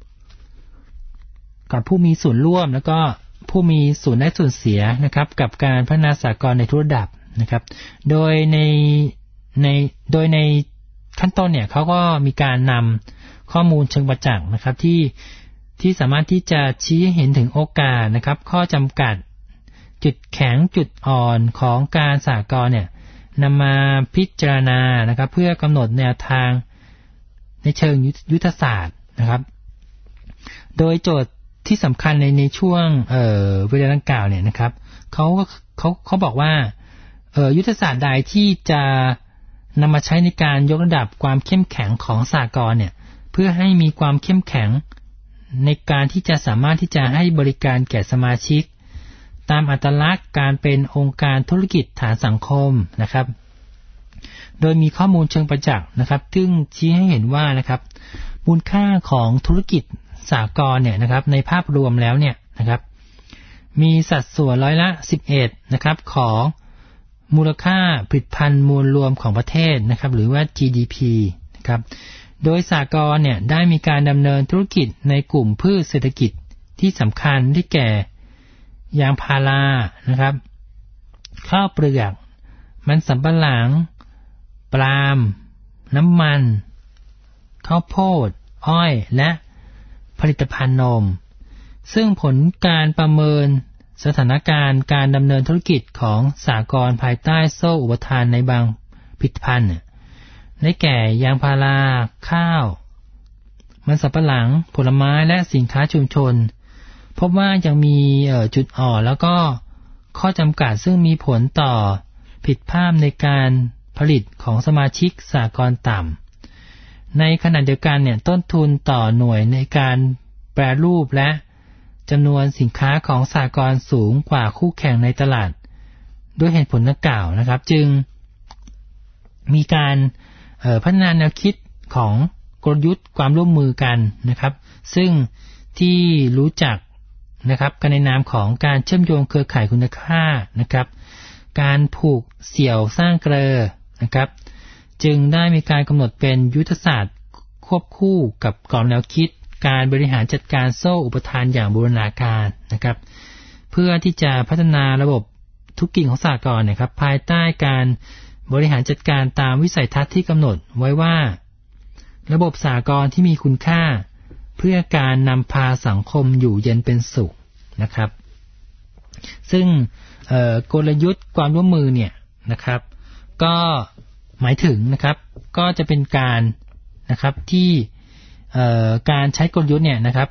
กับผู้มีส่วนร่วมแล้วก็ผู้มีส่วนได้ส่วนเสียนะครับกับการพัฒนาสหกรณ์ในทุกระดับนะครับโดยในในโดยในขั้นต้นเนี่ยเขาก็มีการนำข้อมูลเชิงประจักษ์นะครับที่ที่สามารถที่จะชี้ให้เห็นถึงโอกาสนะครับข้อจำกัดจุดแข็งจุดอ่อนของการสหกรณ์เนี่ยนำมาพิจารณานะครับเพื่อกำหนดแนวทางในเชิงยุทธศาสตร์นะครับโดยโจทย์ที่สำคัญในในช่วงเอ่อเวลาดังกล่าวเนี่ยนะครับเขาเขาเขาบอกว่าเอ่อยุทธศาสตร์ใดที่จะนำมาใช้ในการยกระดับความเข้มแข็งของสหกรณ์เนี่ยเพื่อให้มีความเข้มแข็งในการที่จะสามารถที่จะให้บริการแก่สมาชิกตามอัตลักษณ์การเป็นองค์การธุรกิจฐานสังคมนะครับโดยมีข้อมูลเชิงประจักษ์นะครับซึ่งชี้ให้เห็นว่านะครับมูลค่าของธุรกิจสหกรณ์เนี่ยนะครับในภาพรวมแล้วเนี่ยนะครับมีสัดส่วนร้อยละสิบเอ็ดนะครับของมูลค่าผลิตภัณฑ์มวลรวมของประเทศนะครับหรือว่า จี ดี พี นะครับโดยสหกรณ์เนี่ยได้มีการดำเนินธุรกิจในกลุ่มพืชเศรษฐกิจที่สำคัญที่แก่ยางพารานะครับข้าวเปลือกมันสำปะหลังปาล์มน้ำมันข้าวโพดอ้อยและผลิตภัณฑ์นมซึ่งผลการประเมินสถานการณ์การดำเนินธุรกิจของสหกรณ์ภายใต้โซ่อุปทานในบางผลิตภัณฑ์ได้แก่ยางพาราข้าวมันสำปะหลังผลไม้และสินค้าชุมชนพบว่ายังมีจุดอ่อนแล้วก็ข้อจำกัดซึ่งมีผลต่อผิดพลาดในการผลิตของสมาชิกสหกรณ์ต่ำในขณะเดียวกันเนี่ยต้นทุนต่อหน่วยในการแปรรูปและจำนวนสินค้าของสหกรณ์สูงกว่าคู่แข่งในตลาดด้วยเหตุผลดังกล่าวนะครับจึงมีการพัฒนาแนวคิดของกลยุทธ์ความร่วมมือกันนะครับซึ่งที่รู้จักนะครับกันในนามของการเชื่อมโยงเครือข่ายคุณค่านะครับการผูกเสี่ยวสร้างเกลอนะครับจึงได้มีการกำหนดเป็นยุทธศาสตร์ควบคู่กับกรอบแนวคิดการบริหารจัดการโซ่อุปทานอย่างบูรณาการนะครับเพื่อที่จะพัฒนาระบบธุรกิจของสหกรณ์นะครับภายใต้การบริหารจัดการตามวิสัยทัศน์ที่กำหนดไว้ว่าระบบสหกรณ์ที่มีคุณค่าเพื่อการนำพาสังคมอยู่เย็นเป็นสุขนะครับซึ่งกลยุทธ์ความร่วมมือเนี่ยนะครับก็หมายถึงนะครับก็จะเป็นการนะครับที่การใช้กลยุทธ์เนี่ยนะครับกับ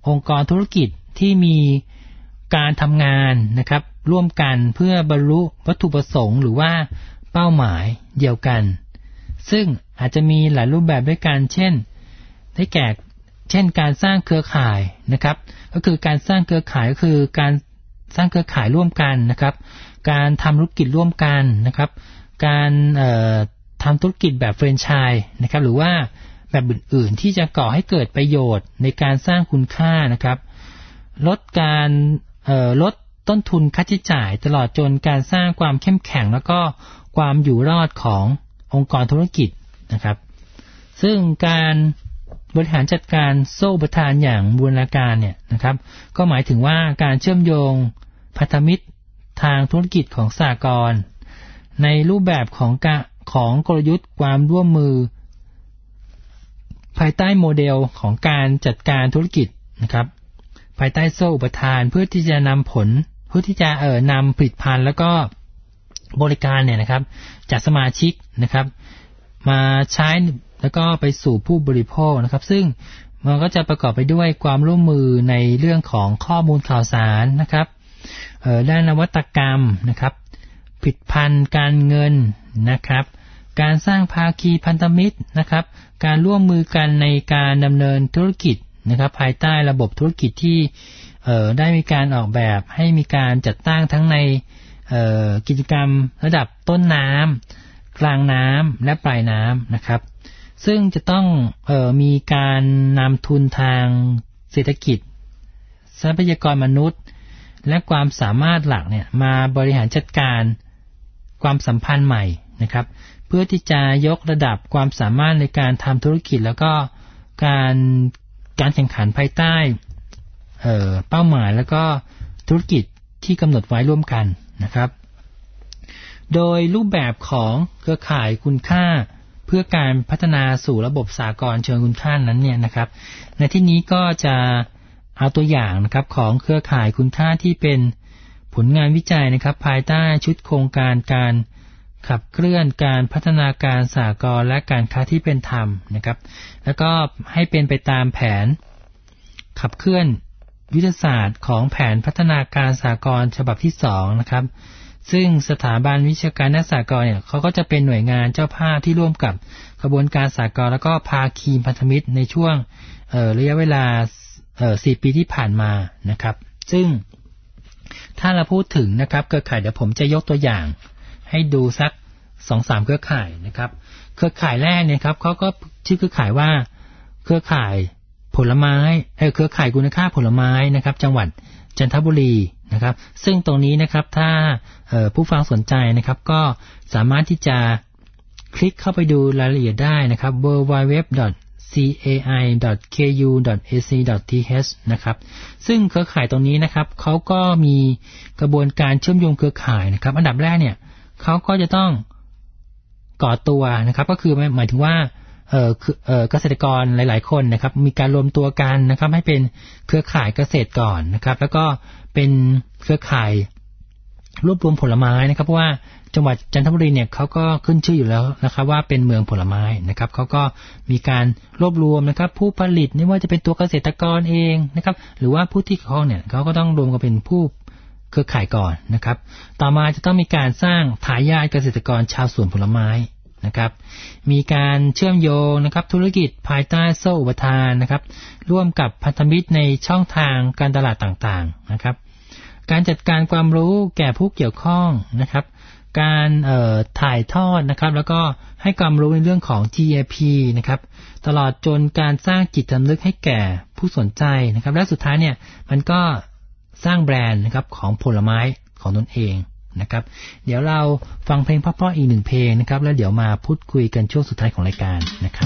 องค์กรธุรกิจที่มีการทำงานนะครับร่วมกันเพื่อบรรลุวัตถุประสงค์หรือว่าเป้าหมายเดียวกันซึ่งอาจจะมีหลายรูปแบบด้วยกันเช่นได้แก่เช่นการสร้างเครือข่ายนะครับก็คือการสร้างเครือข่ายก็คือการสร้างเครือข่ายร่วมกันนะครับการทำธุรกิจร่วมกันนะครับการเอ่อทำธุรกิจแบบแฟรนไชส์นะครับหรือว่าแบบอื่นๆที่จะก่อให้เกิดประโยชน์ในการสร้างคุณค่านะครับลดการเอ่อลดต้นทุนค่าใช้จ่ายตลอดจนการสร้างความเข้มแข็งแล้วก็ความอยู่รอดขององค์กรธุรกิจนะครับซึ่งการบริหารจัดการโซ่อุปทานอย่างบูรณาการเนี่ยนะครับก็หมายถึงว่าการเชื่อมโยงพันธมิตรทางธุรกิจของสหกรณ์ในรูปแบบของกะของกลยุทธ์ความร่วมมือภายใต้โมเดลของการจัดการธุรกิจนะครับภายใต้โซ่อุปทานเพื่อที่จะนำผลเพื่อที่จะเอ่อนำผลิตภัณฑ์แล้วก็บริการเนี่ยนะครับจากสมาชิกนะครับมาใช้แล้วก็ไปสู่ผู้บริโภคนะครับซึ่งมันก็จะประกอบไปด้วยความร่วมมือในเรื่องของข้อมูลข่าวสารนะครับเอ่อด้านนวัตกรรมนะครับผลิตภัณฑ์การเงินนะครับการสร้างภาคีพันธมิตรนะครับการร่วมมือกันในการดำเนินธุรกิจนะครับภายใต้ระบบธุรกิจที่เอ่อได้มีการออกแบบให้มีการจัดตั้งทั้งในเอ่อกิจกรรมระดับต้นน้ำกลางน้ำและปลายน้ำนะครับซึ่งจะต้องเอ่อมีการนำทุนทางเศรษฐกิจทรัพยากรมนุษย์และความสามารถหลักเนี่ยมาบริหารจัดการความสัมพันธ์ใหม่นะครับเพื่อที่จะยกระดับความสามารถในการทำธุรกิจแล้วก็การการแข่งขันภายใต้เอ่อเป้าหมายแล้วก็ธุรกิจที่กำหนดไว้ร่วมกันนะครับโดยรูปแบบของเครือข่ายคุณค่าเพื่อการพัฒนาสู่ระบบสากลเชิงคุณค่านั้นเนี่ยนะครับในที่นี้ก็จะเอาตัวอย่างนะครับของเครือข่ายคุณค่าที่เป็นผลงานวิจัยนะครับภายใต้ชุดโครงการการขับเคลื่อนการพัฒนาการสากลและการค้าที่เป็นธรรมนะครับแล้วก็ให้เป็นไปตามแผนขับเคลื่อนยุทธศาสตร์ของแผนพัฒนาการสากลฉบับที่สองนะครับซึ่งสถาบันวิชาการด้านสากลเนี่ยเขาก็จะเป็นหน่วยงานเจ้าภาพที่ร่วมกับกระบวนการสากลแล้วก็ภาคีพันธมิตรในช่วงเอ่อระยะเวลาเอ่อสี่ปีที่ผ่านมานะครับซึ่งถ้าเราพูดถึงนะครับเครือข่ายเดี๋ยวผมจะยกตัวอย่างให้ดูสัก สองถึงสาม เครือข่ายนะครับเครือข่ายแรกเนี่ยครับเขาก็ชื่อเครือข่ายว่าเครือข่ายผลไม้เอ่อเครือข่ายคุณค่าผลไม้นะครับจังหวัดจันทบุรีนะครับซึ่งตรงนี้นะครับถ้าผู้ฟังสนใจนะครับก็สามารถที่จะคลิกเข้าไปดูรายละเอียดได้นะครับ ดับเบิลยู ดับเบิลยู ดับเบิลยู ดอท ซี เอ ไอ ดอท เค ยู ดอท เอ ซี ดอท ที เอช นะครับซึ่งเครือข่ายตรงนี้นะครับเขาก็มีกระบวนการเชื่อมโยงเครือข่ายนะครับอันดับแรกเนี่ยเขาก็จะต้องก่อตัวนะครับก็คือหมายถึงว่าเอ่อเอ่อเกษตรกรหลายๆคนนะครับมีการรวมตัวกันนะครับให้เป็นเครือข่ายเกษตรก่อนนะครับแล้วก็เป็นเครือข่ายรวบรวมผลไม้นะครับเพราะว่าจังหวัดจันทบุรีเนี่ยเขาก็ขึ้นชื่ออยู่แล้วนะครับว่าเป็นเมืองผลไม้นะครับเขาก็มีการรวบรวมนะครับผู้ผลิตไม่ว่าจะเป็นตัวเกษตรกรเองนะครับหรือว่าผู้ที่เกี่ยวข้องเนี่ยเขาก็ต้องรวมกันเป็นผู้เครือข่ายก่อนนะครับต่อมาจะต้องมีการสร้างทายาทเกษตรกรชาวสวนผลไม้นะครับมีการเชื่อมโยงนะครับธุรกิจภายใต้โซ่อุปทานนะครับร่วมกับพันธมิตรในช่องทางการตลาดต่างๆนะครับการจัดการความรู้แก่ผู้เกี่ยวข้องนะครับการเอ่อถ่ายทอดนะครับแล้วก็ให้ความรู้ในเรื่องของ จี เอ พี นะครับตลอดจนการสร้างจิตสำนึกให้แก่ผู้สนใจนะครับและสุดท้ายเนี่ยมันก็สร้างแบรนด์นะครับของผลไม้ของตนเองนะครับเดี๋ยวเราฟังเพลงเพราะๆอีกหนึ่งเพลงนะครับแล้วเดี๋ยวมาพูดคุยกันช่วงสุดท้ายของรายการนะครับ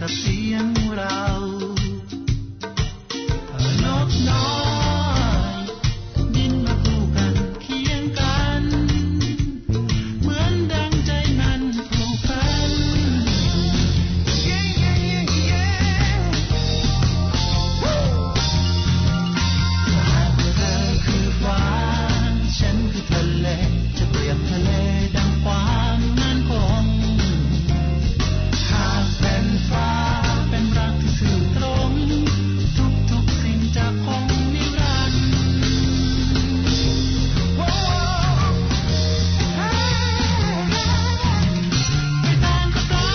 กับเสียงเรานกน้อยบินมาคู่กันเคียงกันเหมือนดังใจนั้นผูกพันหากว่าเธอคือฟ้าฉันคือทะเลจะเปรียบทะเลดังความมั่นคงหากแผ่นฟ้าเป็นรักที่ซื่อตรงทุกๆสิ่งจะคงนิรันดร์ไม่ต่างกับเรา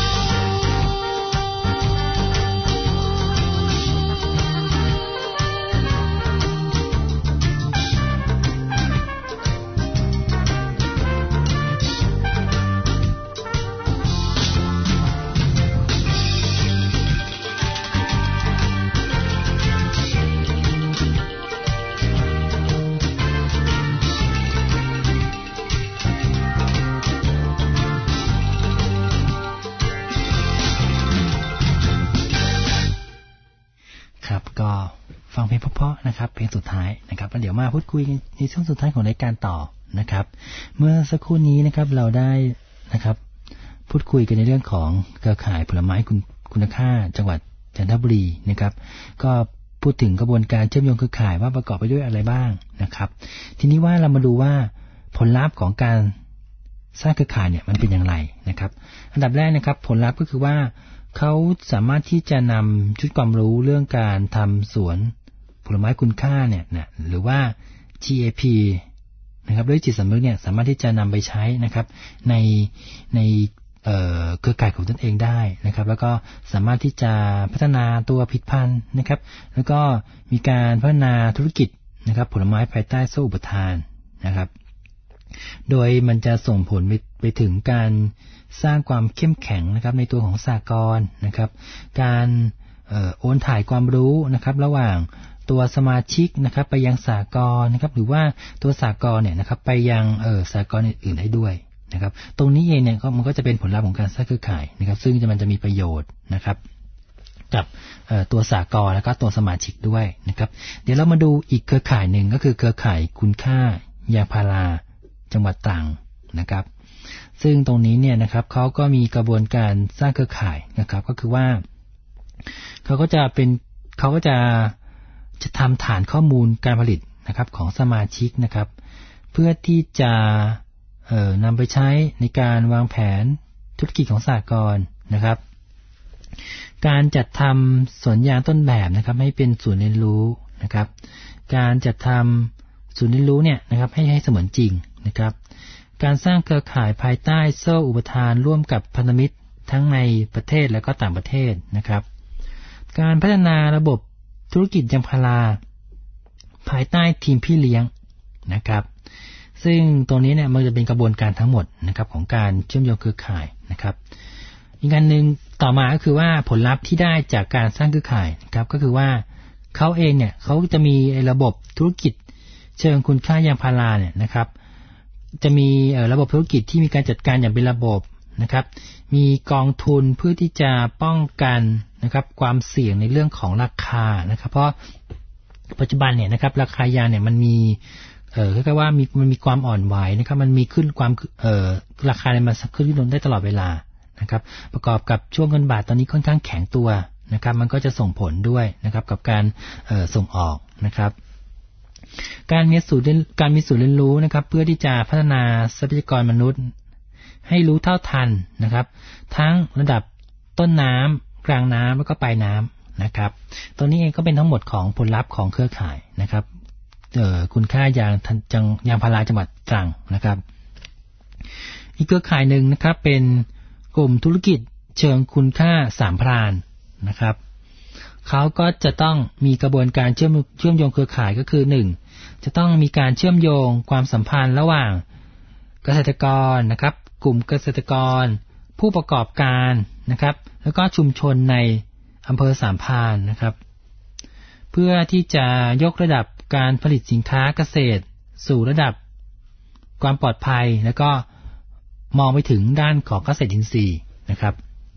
ครับก็ฟังเพลงเพราะๆนะครับเพลงสุดท้ายนะครับแล้วเดี๋ยวมาพูดคุยในช่วงสุดท้ายของรายการต่อนะครับเมื่อสักครู่นี้นะครับเราได้นะครับพูดคุยกันในเรื่องของเครือข่ายผลไม้คุณคุณค่าจังหวัดจันทบุรีนะครับก็พูดถึงกระบวนการเชื่อมโยงเครือข่ายว่าประกอบไปด้วยอะไรบ้างนะครับทีนี้ว่าเรามาดูว่าผลลัพธ์ของการสร้างเครือข่ายเนี่ยมันเป็นอย่างไรนะครับอันดับแรกนะครับผลลัพธ์ก็คือว่าเขาสามารถที่จะนำชุดความรู้เรื่องการทำสวนผลไม้คุณค่าเนี่ยนะหรือว่า จี เอ พี นะครับด้วยจิตสำนึกเนี่ยสามารถที่จะนำไปใช้นะครับในในเอ่อเครือข่ายของตนเองได้นะครับแล้วก็สามารถที่จะพัฒนาตัวผลิตภัณฑ์นะครับแล้วก็มีการพัฒนาธุรกิจนะครับผลไม้ภายใต้โซ่อุปทานนะครับโดยมันจะส่งผลไปไปถึงการสร้างความเข้มแข็งนะครับในตัวของสหกรณ์นะครับการเอ่อโอนถ่ายความรู้นะครับระหว่างตัวสมาชิกนะครับไปยังสหกรณ์นะครับหรือว่าตัวสหกรณ์เนี่ยนะครับไปยังเอ่อสหกรณ์อื่นๆได้ด้วยนะครับตรงนี้เองเนี่ยก็มันก็จะเป็นผลลัพธ์ของการสร้างเครือข่ายนะครับซึ่งมันจะมีประโยชน์นะครับกับตัวสหกรณ์แล้วก็ตัวสมาชิกด้วยนะครับเดี๋ยวเรามาดูอีกเครือข่ายหนึ่งก็คือเครือข่ายคุณค่ายางพาราจังหวัดตรังนะครับซึ่งตรงนี้เนี่ยนะครับเขาก็มีกระบวนการสร้างเครือข่ายนะครับก็คือว่าเขาก็จะเป็นเขาก็จะจะทำฐานข้อมูลการผลิตนะครับของสมาชิกนะครับเพื่อที่จะเอ่อนำไปใช้ในการวางแผนธุรกิจของสหกรณ์นะครับการจัดทำสวนยางต้นแบบนะครับให้เป็นศูนย์เรียนรู้นะครับการจัดทำศูนย์เรียนรู้เนี่ยนะครับให้ให้เสมือนจริงนะครับการสร้างเครือข่ายภายใต้โซ่อุปทานร่วมกับพันธมิตรทั้งในประเทศและก็ต่างประเทศนะครับการพัฒนาระบบธุรกิจยางพาราภายใต้ทีมพี่เลี้ยงนะครับซึ่งตรงนี้เนี่ยมันจะเป็นกระบวนการทั้งหมดนะครับของการเชื่อมโยงเครือข่ายนะครับอีกอันหนึ่งต่อมาก็คือว่าผลลัพธ์ที่ได้จากการสร้างเครือข่ายนะครับก็คือว่าเขาเองเนี่ยเขาจะมีระบบธุรกิจเชิงคุณค่ายางพาราเนี่ยนะครับจะมีระบบธุรกิจที่มีการจัดการอย่างเป็นระบบนะครับมีกองทุนเพื่อที่จะป้องกันนะครับความเสี่ยงในเรื่องของราคานะครับเพราะปัจจุบันเนี่ยนะครับราคายางเนี่ยมันมีเอ่อเรียกว่ามีมันมีความอ่อนไหวนะครับมันมีขึ้นความเอ่อราคาเนี่ยมันขึ้นลงได้ตลอดเวลานะครับประกอบกับช่วงเงินบาทตอนนี้ค่อนข้างแข็งตัวนะครับมันก็จะส่งผลด้วยนะครับกับการเอ่อส่งออกนะครับการมีศูนย์การมีศูนย์เรียนรู้นะครับเพื่อที่จะพัฒนาทรัพยากรมนุษย์ให้รู้เท่าทันนะครับทั้งระดับต้นน้ำกลางน้ำแล้วก็ปลายน้ำนะครับตรงนี้เองก็เป็นทั้งหมดของผลลัพธ์ของเครือข่ายนะครับเอ่อคุณค่ายางจังยางพาราจังหวัดตรังนะครับอีกเครือข่ายหนึ่งนะครับเป็นกลุ่มธุรกิจเชิงคุณค่าสามพรานนะครับเขาก็จะต้องมีกระบวนการเชื่อมเชื่อมโยงเครือข่ายก็คือหนึ่งจะต้องมีการเชื่อมโยงความสัมพันธ์ระหว่างเกษตรกรนะครับกลุ่มเกษตรกรผู้ประกอบการนะครับแล้วก็ชุมชนในอำเภอสามพรานนะครับเพื่อที่จะยกระดับการผลิตสินค้าเกษตรสู่ระดับความปลอดภัยแล้วก็มองไปถึงด้านของเกษตรอินทรีย์นะครับ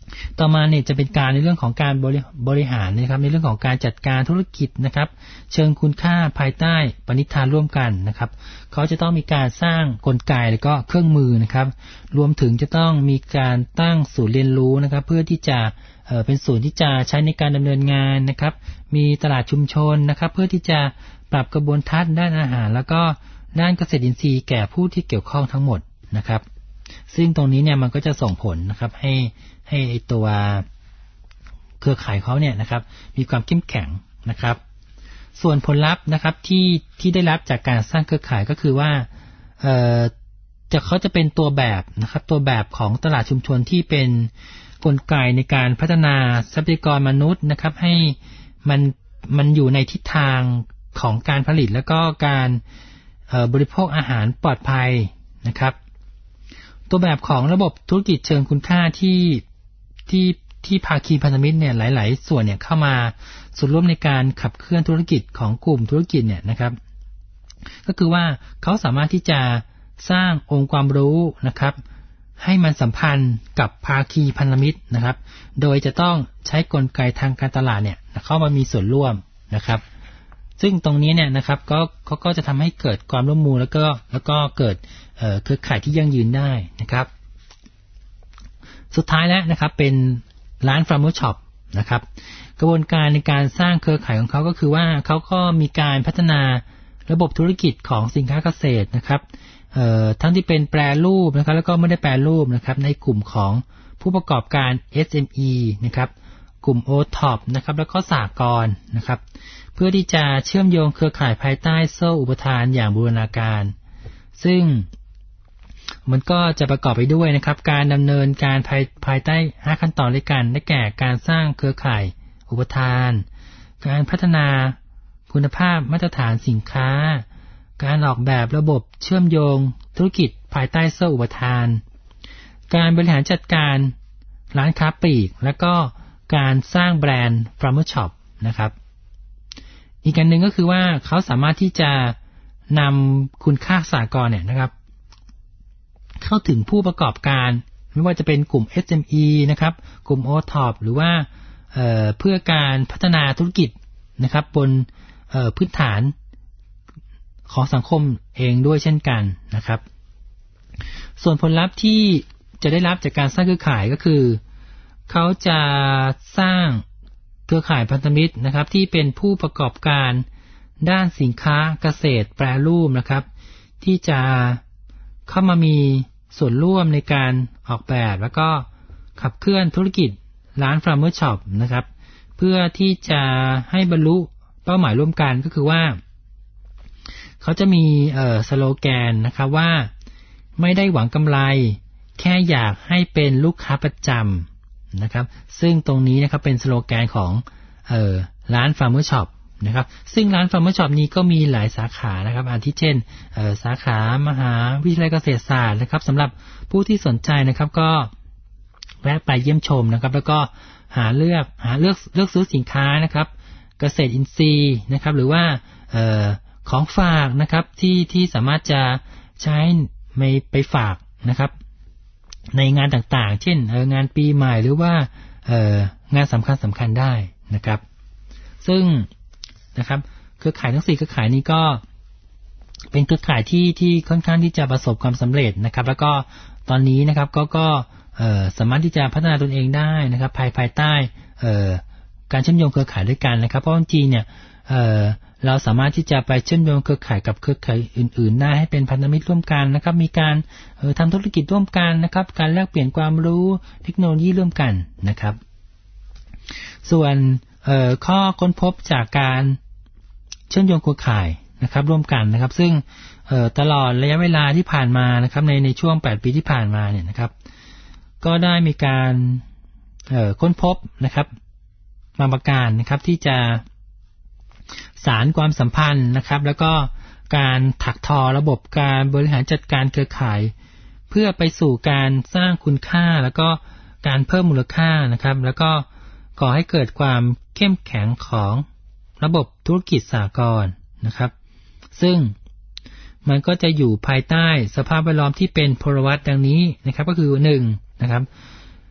ต่อมาเนี่ยจะเป็นการในเรื่องของการบริบริหารนะครับในเรื่องของการจัดการธุรกิจนะครับเชิงคุณค่าภายใต้ปณิธานร่วมกันนะครับเขาจะต้องมีการสร้างกลไกและก็เครื่องมือนะครับรวมถึงจะต้องมีการตั้งศูนย์เรียนรู้นะครับเพื่อที่จะเอ่อเป็นศูนย์ที่จะใช้ในการดำเนินงานนะครับมีตลาดชุมชนนะครับเพื่อที่จะปรับกระบวนทัศน์ด้านอาหารแล้วก็ด้านเกษตรอินทรีย์แก่ผู้ที่เกี่ยวข้องทั้งหมดนะครับซึ่งตรงนี้เนี่ยมันก็จะส่งผลนะครับให้ให้ตัวเครือข่ายเขาเนี่ยนะครับมีความเข้มแข็งนะครับส่วนผลลัพธ์นะครับที่ที่ได้รับจากการสร้างเครือข่ายก็คือว่าเอ่อจะเขาจะเป็นตัวแบบนะครับตัวแบบของตลาดชุมชนที่เป็นกลไกในการพัฒนาทรัพยากรมนุษย์นะครับให้มันมันอยู่ในทิศทางของการผลิตแล้วก็การบริโภคอาหารปลอดภัยนะครับตัวแบบของระบบธุรกิจเชิงคุณค่าที่ที่ที่ภาคีพันธมิตรเนี่ยหลายๆส่วนเนี่ยเข้ามาส่วนร่วมในการขับเคลื่อนธุรกิจของกลุ่มธุรกิจเนี่ยนะครับก็คือว่าเขาสามารถที่จะสร้างองค์ความรู้นะครับให้มันสัมพันธ์กับภาคีพันธมิตรนะครับโดยจะต้องใช้กลไกทางการตลาดเนี่ยเข้ามามีส่วนร่วมนะครับซึ่งตรงนี้เนี่ยนะครับก็เขาก็จะทำให้เกิดความร่วมมือแล้วก็แล้วก็เกิดเอ่อเครือข่ายที่ยั่งยืนได้นะครับสุดท้ายแล้วนะครับเป็นร้าน Farmer Shop นะครับกระบวนการในการสร้างเครือข่ายของเขาก็คือว่าเขาก็มีการพัฒนาระบบธุรกิจของสินค้าเกษตรนะครับเอ่อทั้งที่เป็นแปรรูปนะครับแล้วก็ไม่ได้แปรรูปนะครับในกลุ่มของผู้ประกอบการ เอส เอ็ม อี นะครับกลุ่ม โอ ที โอ พี นะครับแล้วก็สหกรณ์นะครับเพื่อที่จะเชื่อมโยงเครือข่ายภายใต้โซ่อุปทานอย่างบูรณาการซึ่งมันก็จะประกอบไปด้วยนะครับการดำเนินการภายภายใต้ห้าขั้นตอนด้วยกันได้แก่การสร้างเครือข่ายอุปทานการพัฒนาคุณภาพมาตรฐานสินค้าการออกแบบระบบเชื่อมโยงธุรกิจภายใต้โซ่อุปทานการบริหารจัดการร้านค้าปลีกและก็การสร้างแบรนด์ Farmer Shop นะครับอีกอันหนึ่งก็คือว่าเขาสามารถที่จะนำคุณค่าสหกรณ์เนี่ยนะครับเข้าถึงผู้ประกอบการไม่ว่าจะเป็นกลุ่ม เอส เอ็ม อี นะครับกลุ่ม โอ ที โอ พี หรือว่า เอ่อ เพื่อการพัฒนาธุรกิจนะครับบนพื้นฐานของสังคมเองด้วยเช่นกันนะครับส่วนผลลัพธ์ที่จะได้รับจากการสร้างเครือข่ายก็คือเขาจะสร้างเครือข่ายพันธมิตรนะครับที่เป็นผู้ประกอบการด้านสินค้าเกษตรแปรรูปนะครับที่จะเข้ามามีส่วนร่วมในการออกแบบแล้วก็ขับเคลื่อนธุรกิจร้าน Farmer Shop นะครับเพื่อที่จะให้บรรลุเป้าหมายร่วมกันก็คือว่าเขาจะมีเอ่อสโลแกนนะครับว่าไม่ได้หวังกำไรแค่อยากให้เป็นลูกค้าประจำนะครับซึ่งตรงนี้นะครับเป็นสโลแกนของเอ่อร้าน Farmer Shop นะครับซึ่งร้าน Farmer Shop นี้ก็มีหลายสาขานะครับอาทิเช่นเอ่อสาขามหาวิทยาลัยเกษตรศาสตร์นะครับสำหรับผู้ที่สนใจนะครับก็แวะไปเยี่ยมชมนะครับแล้วก็หาเลือกหาเลือกเลือกซื้อสินค้านะครับเกษตรอินทรีย์นะครับหรือว่าเอ่อของฝากนะครับที่ที่สามารถจะใช้ไปไปฝากนะครับในงานต่างๆเช่นเอองานปีใหม่หรือว่าเอ่องานสำคัญสำคัญได้นะครับซึ่งนะครับเครือข่ายทั้งสี่เครือข่ายนี้ก็เป็นเครือข่ายที่ที่ค่อนข้างที่จะประสบความสำเร็จนะครับแล้วก็ตอนนี้นะครับก็ก็เอ่อสามารถที่จะพัฒนาตนเองได้นะครับภายภายใต้เอ่อการเชื่อมโยงเครือข่ายด้วยกันนะครับเพราะจริงๆเนี่ยเอ่อเราสามารถที่จะไปเชื่อมโยงเครือข่ายกับเครือข่ายอื่นๆได้ให้เป็นพันธมิตรร่วมกันนะครับมีการเอ่อทำธุรกิจร่วมกันนะครับการแลกเปลี่ยนความรู้เทคโนโลยีร่วมกันนะครับส่วนเอ่อข้อค้นพบจากการเชื่อมโยงเครือข่ายนะครับร่วมกันนะครับซึ่งเอ่อตลอดระยะเวลาที่ผ่านมานะครับในในช่วงแปดปีที่ผ่านมาเนี่ยนะครับก็ได้มีการเอ่อค้นพบนะครับบางประการนะครับที่จะสานความสัมพันธ์นะครับแล้วก็การถักทอระบบการบริหารจัดการเครือข่ายเพื่อไปสู่การสร้างคุณค่าแล้วก็การเพิ่มมูลค่านะครับแล้วก็ก่อให้เกิดความเข้มแข็งของระบบธุรกิจสหกรณ์นะครับซึ่งมันก็จะอยู่ภายใต้สภาพแวดล้อมที่เป็นพลวัตดังนี้นะครับก็คือหนึ่งนะครับ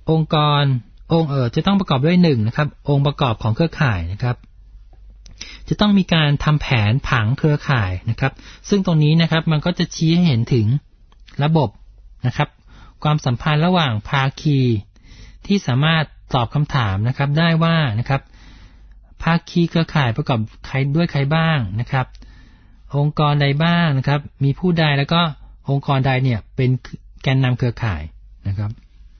องค์กรองค์เออจะต้องประกอบด้วยหนึ่งนะครับองค์ประกอบของเครือข่ายนะครับจะต้องมีการทำแผนผังเครือข่ายนะครับซึ่งตรงนี้นะครับมันก็จะชี้ให้เห็นถึงระบบนะครับความสัมพันธ์ระหว่างภาคีที่สามารถตอบคำถามนะครับได้ว่านะครับภาคีเครือข่ายประกอบใครด้วยใครบ้างนะครับองค์กรใดบ้างนะครับมีผู้ใดแล้วก็องค์กรใดเนี่ยเป็นแกนนำเครือข่ายนะครับ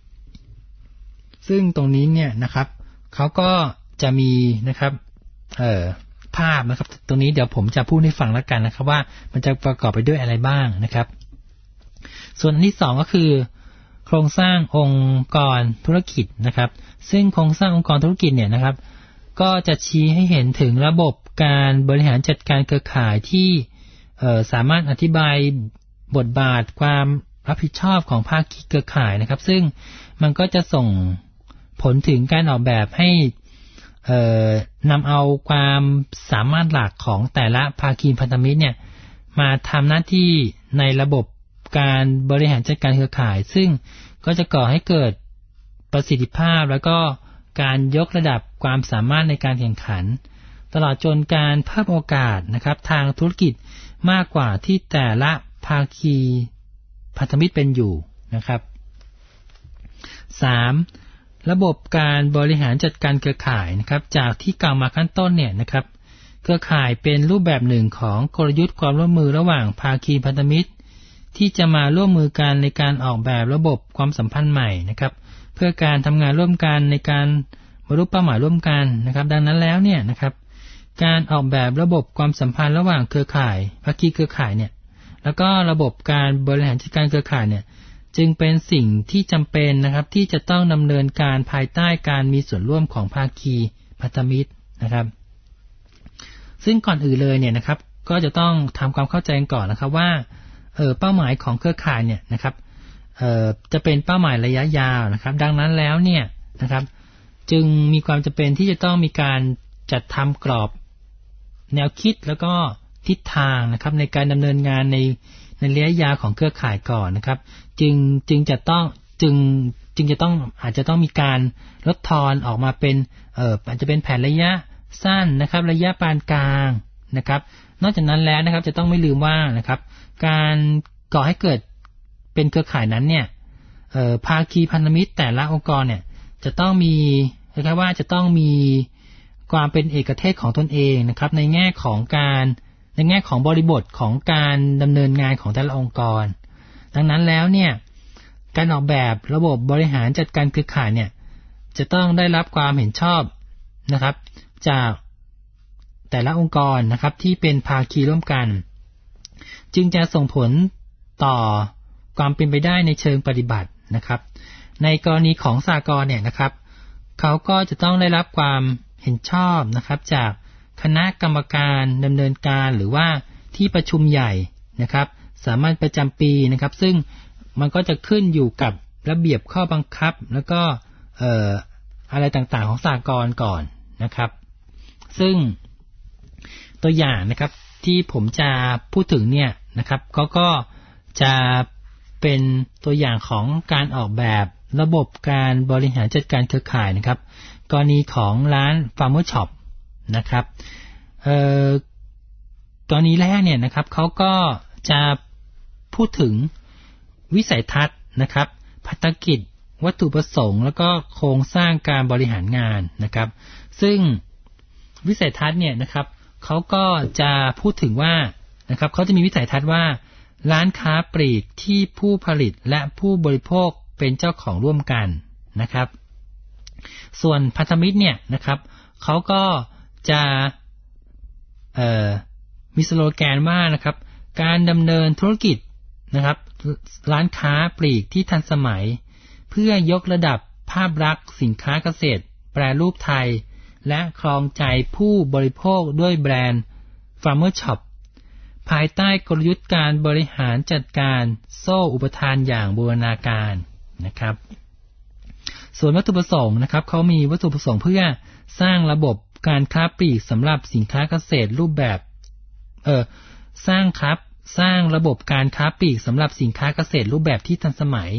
ซึ่งตรงนี้เนี่ยนะครับเขาก็จะมีนะครับเอ่อภาพนะครับตรงนี้เดี๋ยวผมจะพูดให้ฟังแล้วกันนะครับว่ามันจะประกอบไปด้วยอะไรบ้างนะครับส่วนอันที่สองก็คือโครงสร้างองค์กรธุรกิจนะครับซึ่งโครงสร้างองค์กรธุรกิจเนี่ยนะครับก็จะชี้ให้เห็นถึงระบบการบริหารจัดการเครือข่ายที่เอ่อสามารถอธิบายบทบาทความรับผิดชอบของภาคีเครือข่ายนะครับซึ่งมันก็จะส่งผลถึงการออกแบบให้เอ่อนำเอาความสามารถหลักของแต่ละภาคีพันธมิตรเนี่ยมาทำหน้าที่ในระบบการบริหารจัดการเครือข่ายซึ่งก็จะก่อให้เกิดประสิทธิภาพแล้วก็การยกระดับความสามารถในการแข่งขันตลอดจนการเพิ่มโอกาสนะครับทางธุรกิจมากกว่าที่แต่ละภาคีพันธมิตรเป็นอยู่นะครับสามระบบการบริหารจัดการเครือข่ายนะครับจากที่กล่าวมาขั้นต้นเนี่ยนะครับเครือข่ายเป็นรูปแบบหนึ่งของกลยุทธ์ความร่วมมือระหว่างภาคีพันธมิตรที่จะมาร่วมมือกันในการออกแบบระบบความสัมพันธ์ใหม่นะครับเพื่อการทำงานร่วมกันในการบรรลุเป้าหมายร่วมกันนะครับดังนั้นแล้วเนี่ยนะครับการออกแบบระบบความสัมพันธ์ระหว่างเครือข่ายภาคีเครือข่ายเนี่ยแล้วก็ระบบการบริหารจัดการเครือข่ายเนี่ยจึงเป็นสิ่งที่จำเป็นนะครับที่จะต้องดำเนินการภายใต้การมีส่วนร่วมของภาคีพันธมิตรนะครับซึ่งก่อนอื่นเลยเนี่ยนะครับก็จะต้องทำความเข้าใจก่อนนะครับว่าเออเป้าหมายของเครือข่ายเนี่ยนะครับเอ่อจะเป็นเป้าหมายระยะยาวนะครับดังนั้นแล้วเนี่ยนะครับจึงมีความจำเป็นที่จะต้องมีการจัดทำกรอบแนวคิดแล้วก็ทิศทางนะครับในการดำเนินงานในในระยะยาวของเครือข่ายก่อนนะครับจึงจึงจะต้องจึงจึงจะต้องอาจจะต้องมีการลดทอนออกมาเป็นเอ่ออาจจะเป็นแผนระยะสั้นนะครับระยะปานกลางนะครับนอกจากนั้นแล้วนะครับจะต้องไม่ลืมว่านะครับการก่อให้เกิดเป็นเครือข่ายนั้นเนี่ยเอ่อภาคีพันธมิตรแต่ละองค์กรเนี่ยจะต้องมีคล้ายๆว่าจะต้องมีความเป็นเอกเทศของตนเองนะครับในแง่ของการในแง่ของบริบทของการดำเนินงานของแต่ละองค์กรดังนั้นแล้วเนี่ยการออกแบบระบบบริหารจัดการเครือข่ายเนี่ยจะต้องได้รับความเห็นชอบนะครับจากแต่ละองค์กรนะครับที่เป็นภาคีร่วมกันจึงจะส่งผลต่อความเป็นไปได้ในเชิงปฏิบัตินะครับในกรณีของสหกรณ์เนี่ยนะครับเขาก็จะต้องได้รับความเห็นชอบนะครับจากคณะกรรมการดำเนินการหรือว่าที่ประชุมใหญ่นะครับสามัญประจำปีนะครับซึ่งมันก็จะขึ้นอยู่กับระเบียบข้อบังคับแล้วก็เอ่ออะไรต่างๆของสหกรณ์ก่อนนะครับซึ่งตัวอย่างนะครับที่ผมจะพูดถึงเนี่ยนะครับเขาก็จะเป็นตัวอย่างของการออกแบบระบบการบริหารจัดการเครือข่ายนะครับกรณีของร้าน Farmer Shop นะครับเอ่อกรณีแรกเนี่ยนะครับเขาก็จะพูดถึงวิสัยทัศน์นะครับภารกิจวัตถุประสงค์แล้วก็โครงสร้างการบริหารงานนะครับซึ่งวิสัยทัศน์เนี่ยนะครับเขาก็จะพูดถึงว่านะครับเขาจะมีวิสัยทัศน์ว่าร้านค้าปลีกที่ผู้ผลิตและผู้บริโภคเป็นเจ้าของร่วมกันนะครับส่วนพันธมิตรเนี่ยนะครับเขาก็จะเอ่อมีสโลแกนว่านะครับการดำเนินธุรกิจนะครับร้านค้าปลีกที่ทันสมัยเพื่อยกระดับภาพลักษณ์สินค้าเกษตรแปรรูปไทยและครองใจผู้บริโภคด้วยแบรนด์ Farmer Shop ภายใต้กลยุทธ์การบริหารจัดการโซ่อุปทานอย่างบูรณาการนะครับส่วนวัตถุประสงค์นะครับเขามีวัตถุประสงค์เพื่อสร้างระบบการค้าปลีกสำหรับสินค้าเกษตรรูปแบบเออสร้างครับสร้างระบบการค้าปลีกสำหรับสินค้าเกษตรรูปแบบที่ทันสมัย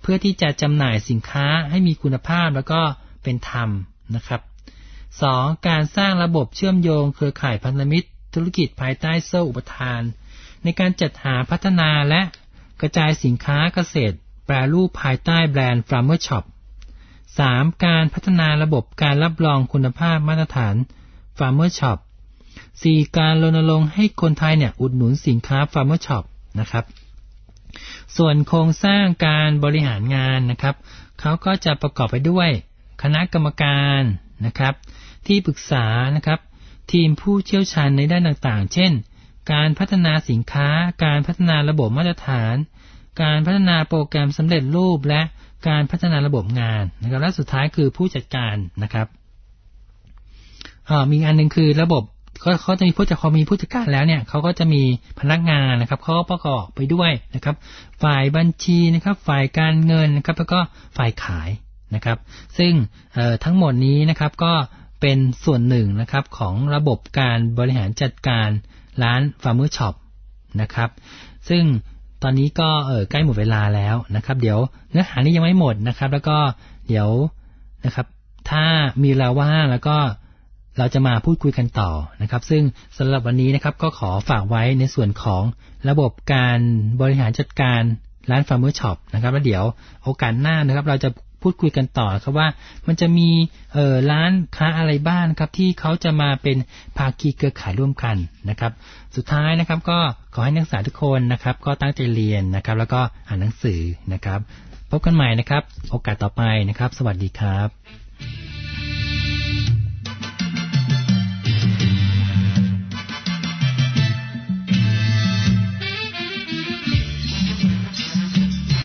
เพื่อที่จะจำหน่ายสินค้าให้มีคุณภาพแล้วก็เป็นธรรมนะครับสองการสร้างระบบเชื่อมโยงเครือข่ายพันธมิตรธุรกิจภายใต้โซ่อุปทานในการจัดหาพัฒนาและกระจายสินค้าเกษตรแปรรูปภายใต้แบรนด์ Farmer Shop สามการพัฒนาระบบการรับรองคุณภาพมาตรฐาน Farmer Shop สี่การรณรงค์ให้คนไทยเนี่ยอุดหนุนสินค้า Farmer Shop นะครับส่วนโครงสร้างการบริหารงานนะครับเขาก็จะประกอบไปด้วยคณะกรรมการนะครับที่ปรึกษานะครับทีมผู้เชี่ยวชาญในด้านต่างๆเช่นการพัฒนาสินค้าการพัฒนาระบบมาตรฐานการพัฒนาโปรแกรมสำเร็จรูปและการพัฒนาระบบงานนะครับและสุดท้ายคือผู้จัดการนะครับอ่ามีอันนึงคือระบบเขาเขาจะมีผู้จัดเขามีผู้จัดการแล้วเนี่ยเขาก็จะมีพนักงานนะครับเขาก็ประกอบไปด้วยนะครับฝ่ายบัญชีนะครับฝ่ายการเงินนะครับแล้วก็ฝ่ายขายนะครับซึ่งเอ่อทั้งหมดนี้นะครับก็เป็นส่วนหนึ่งนะครับของระบบการบริหารจัดการร้าน Farmer Shop นะครับซึ่งตอนนี้ก็เอ่อใกล้หมดเวลาแล้วนะครับเดี๋ยวเนื้อหานี้ยังไม่หมดนะครับแล้วก็เดี๋ยวนะครับถ้ามีเวลาว่างแล้วก็เราจะมาพูดคุยกันต่อนะครับซึ่งสำหรับวันนี้นะครับก็ขอฝากไว้ในส่วนของระบบการบริหารจัดการร้าน Farmer Shop นะครับแล้วเดี๋ยวโอกาสหน้านะครับเราจะพูดคุยกันต่อครับว่ามันจะมีเอ่อร้านค้าอะไรบ้างครับที่เขาจะมาเป็นภาคีเครือข่ายร่วมกันนะครับสุดท้ายนะครับก็ขอให้นักศึกษาทุกคนนะครับก็ตั้งใจเรียนนะครับแล้วก็อ่านหนังสือนะครับพบกันใหม่นะครับโอกาสต่อไปนะครับสวัสดีครับ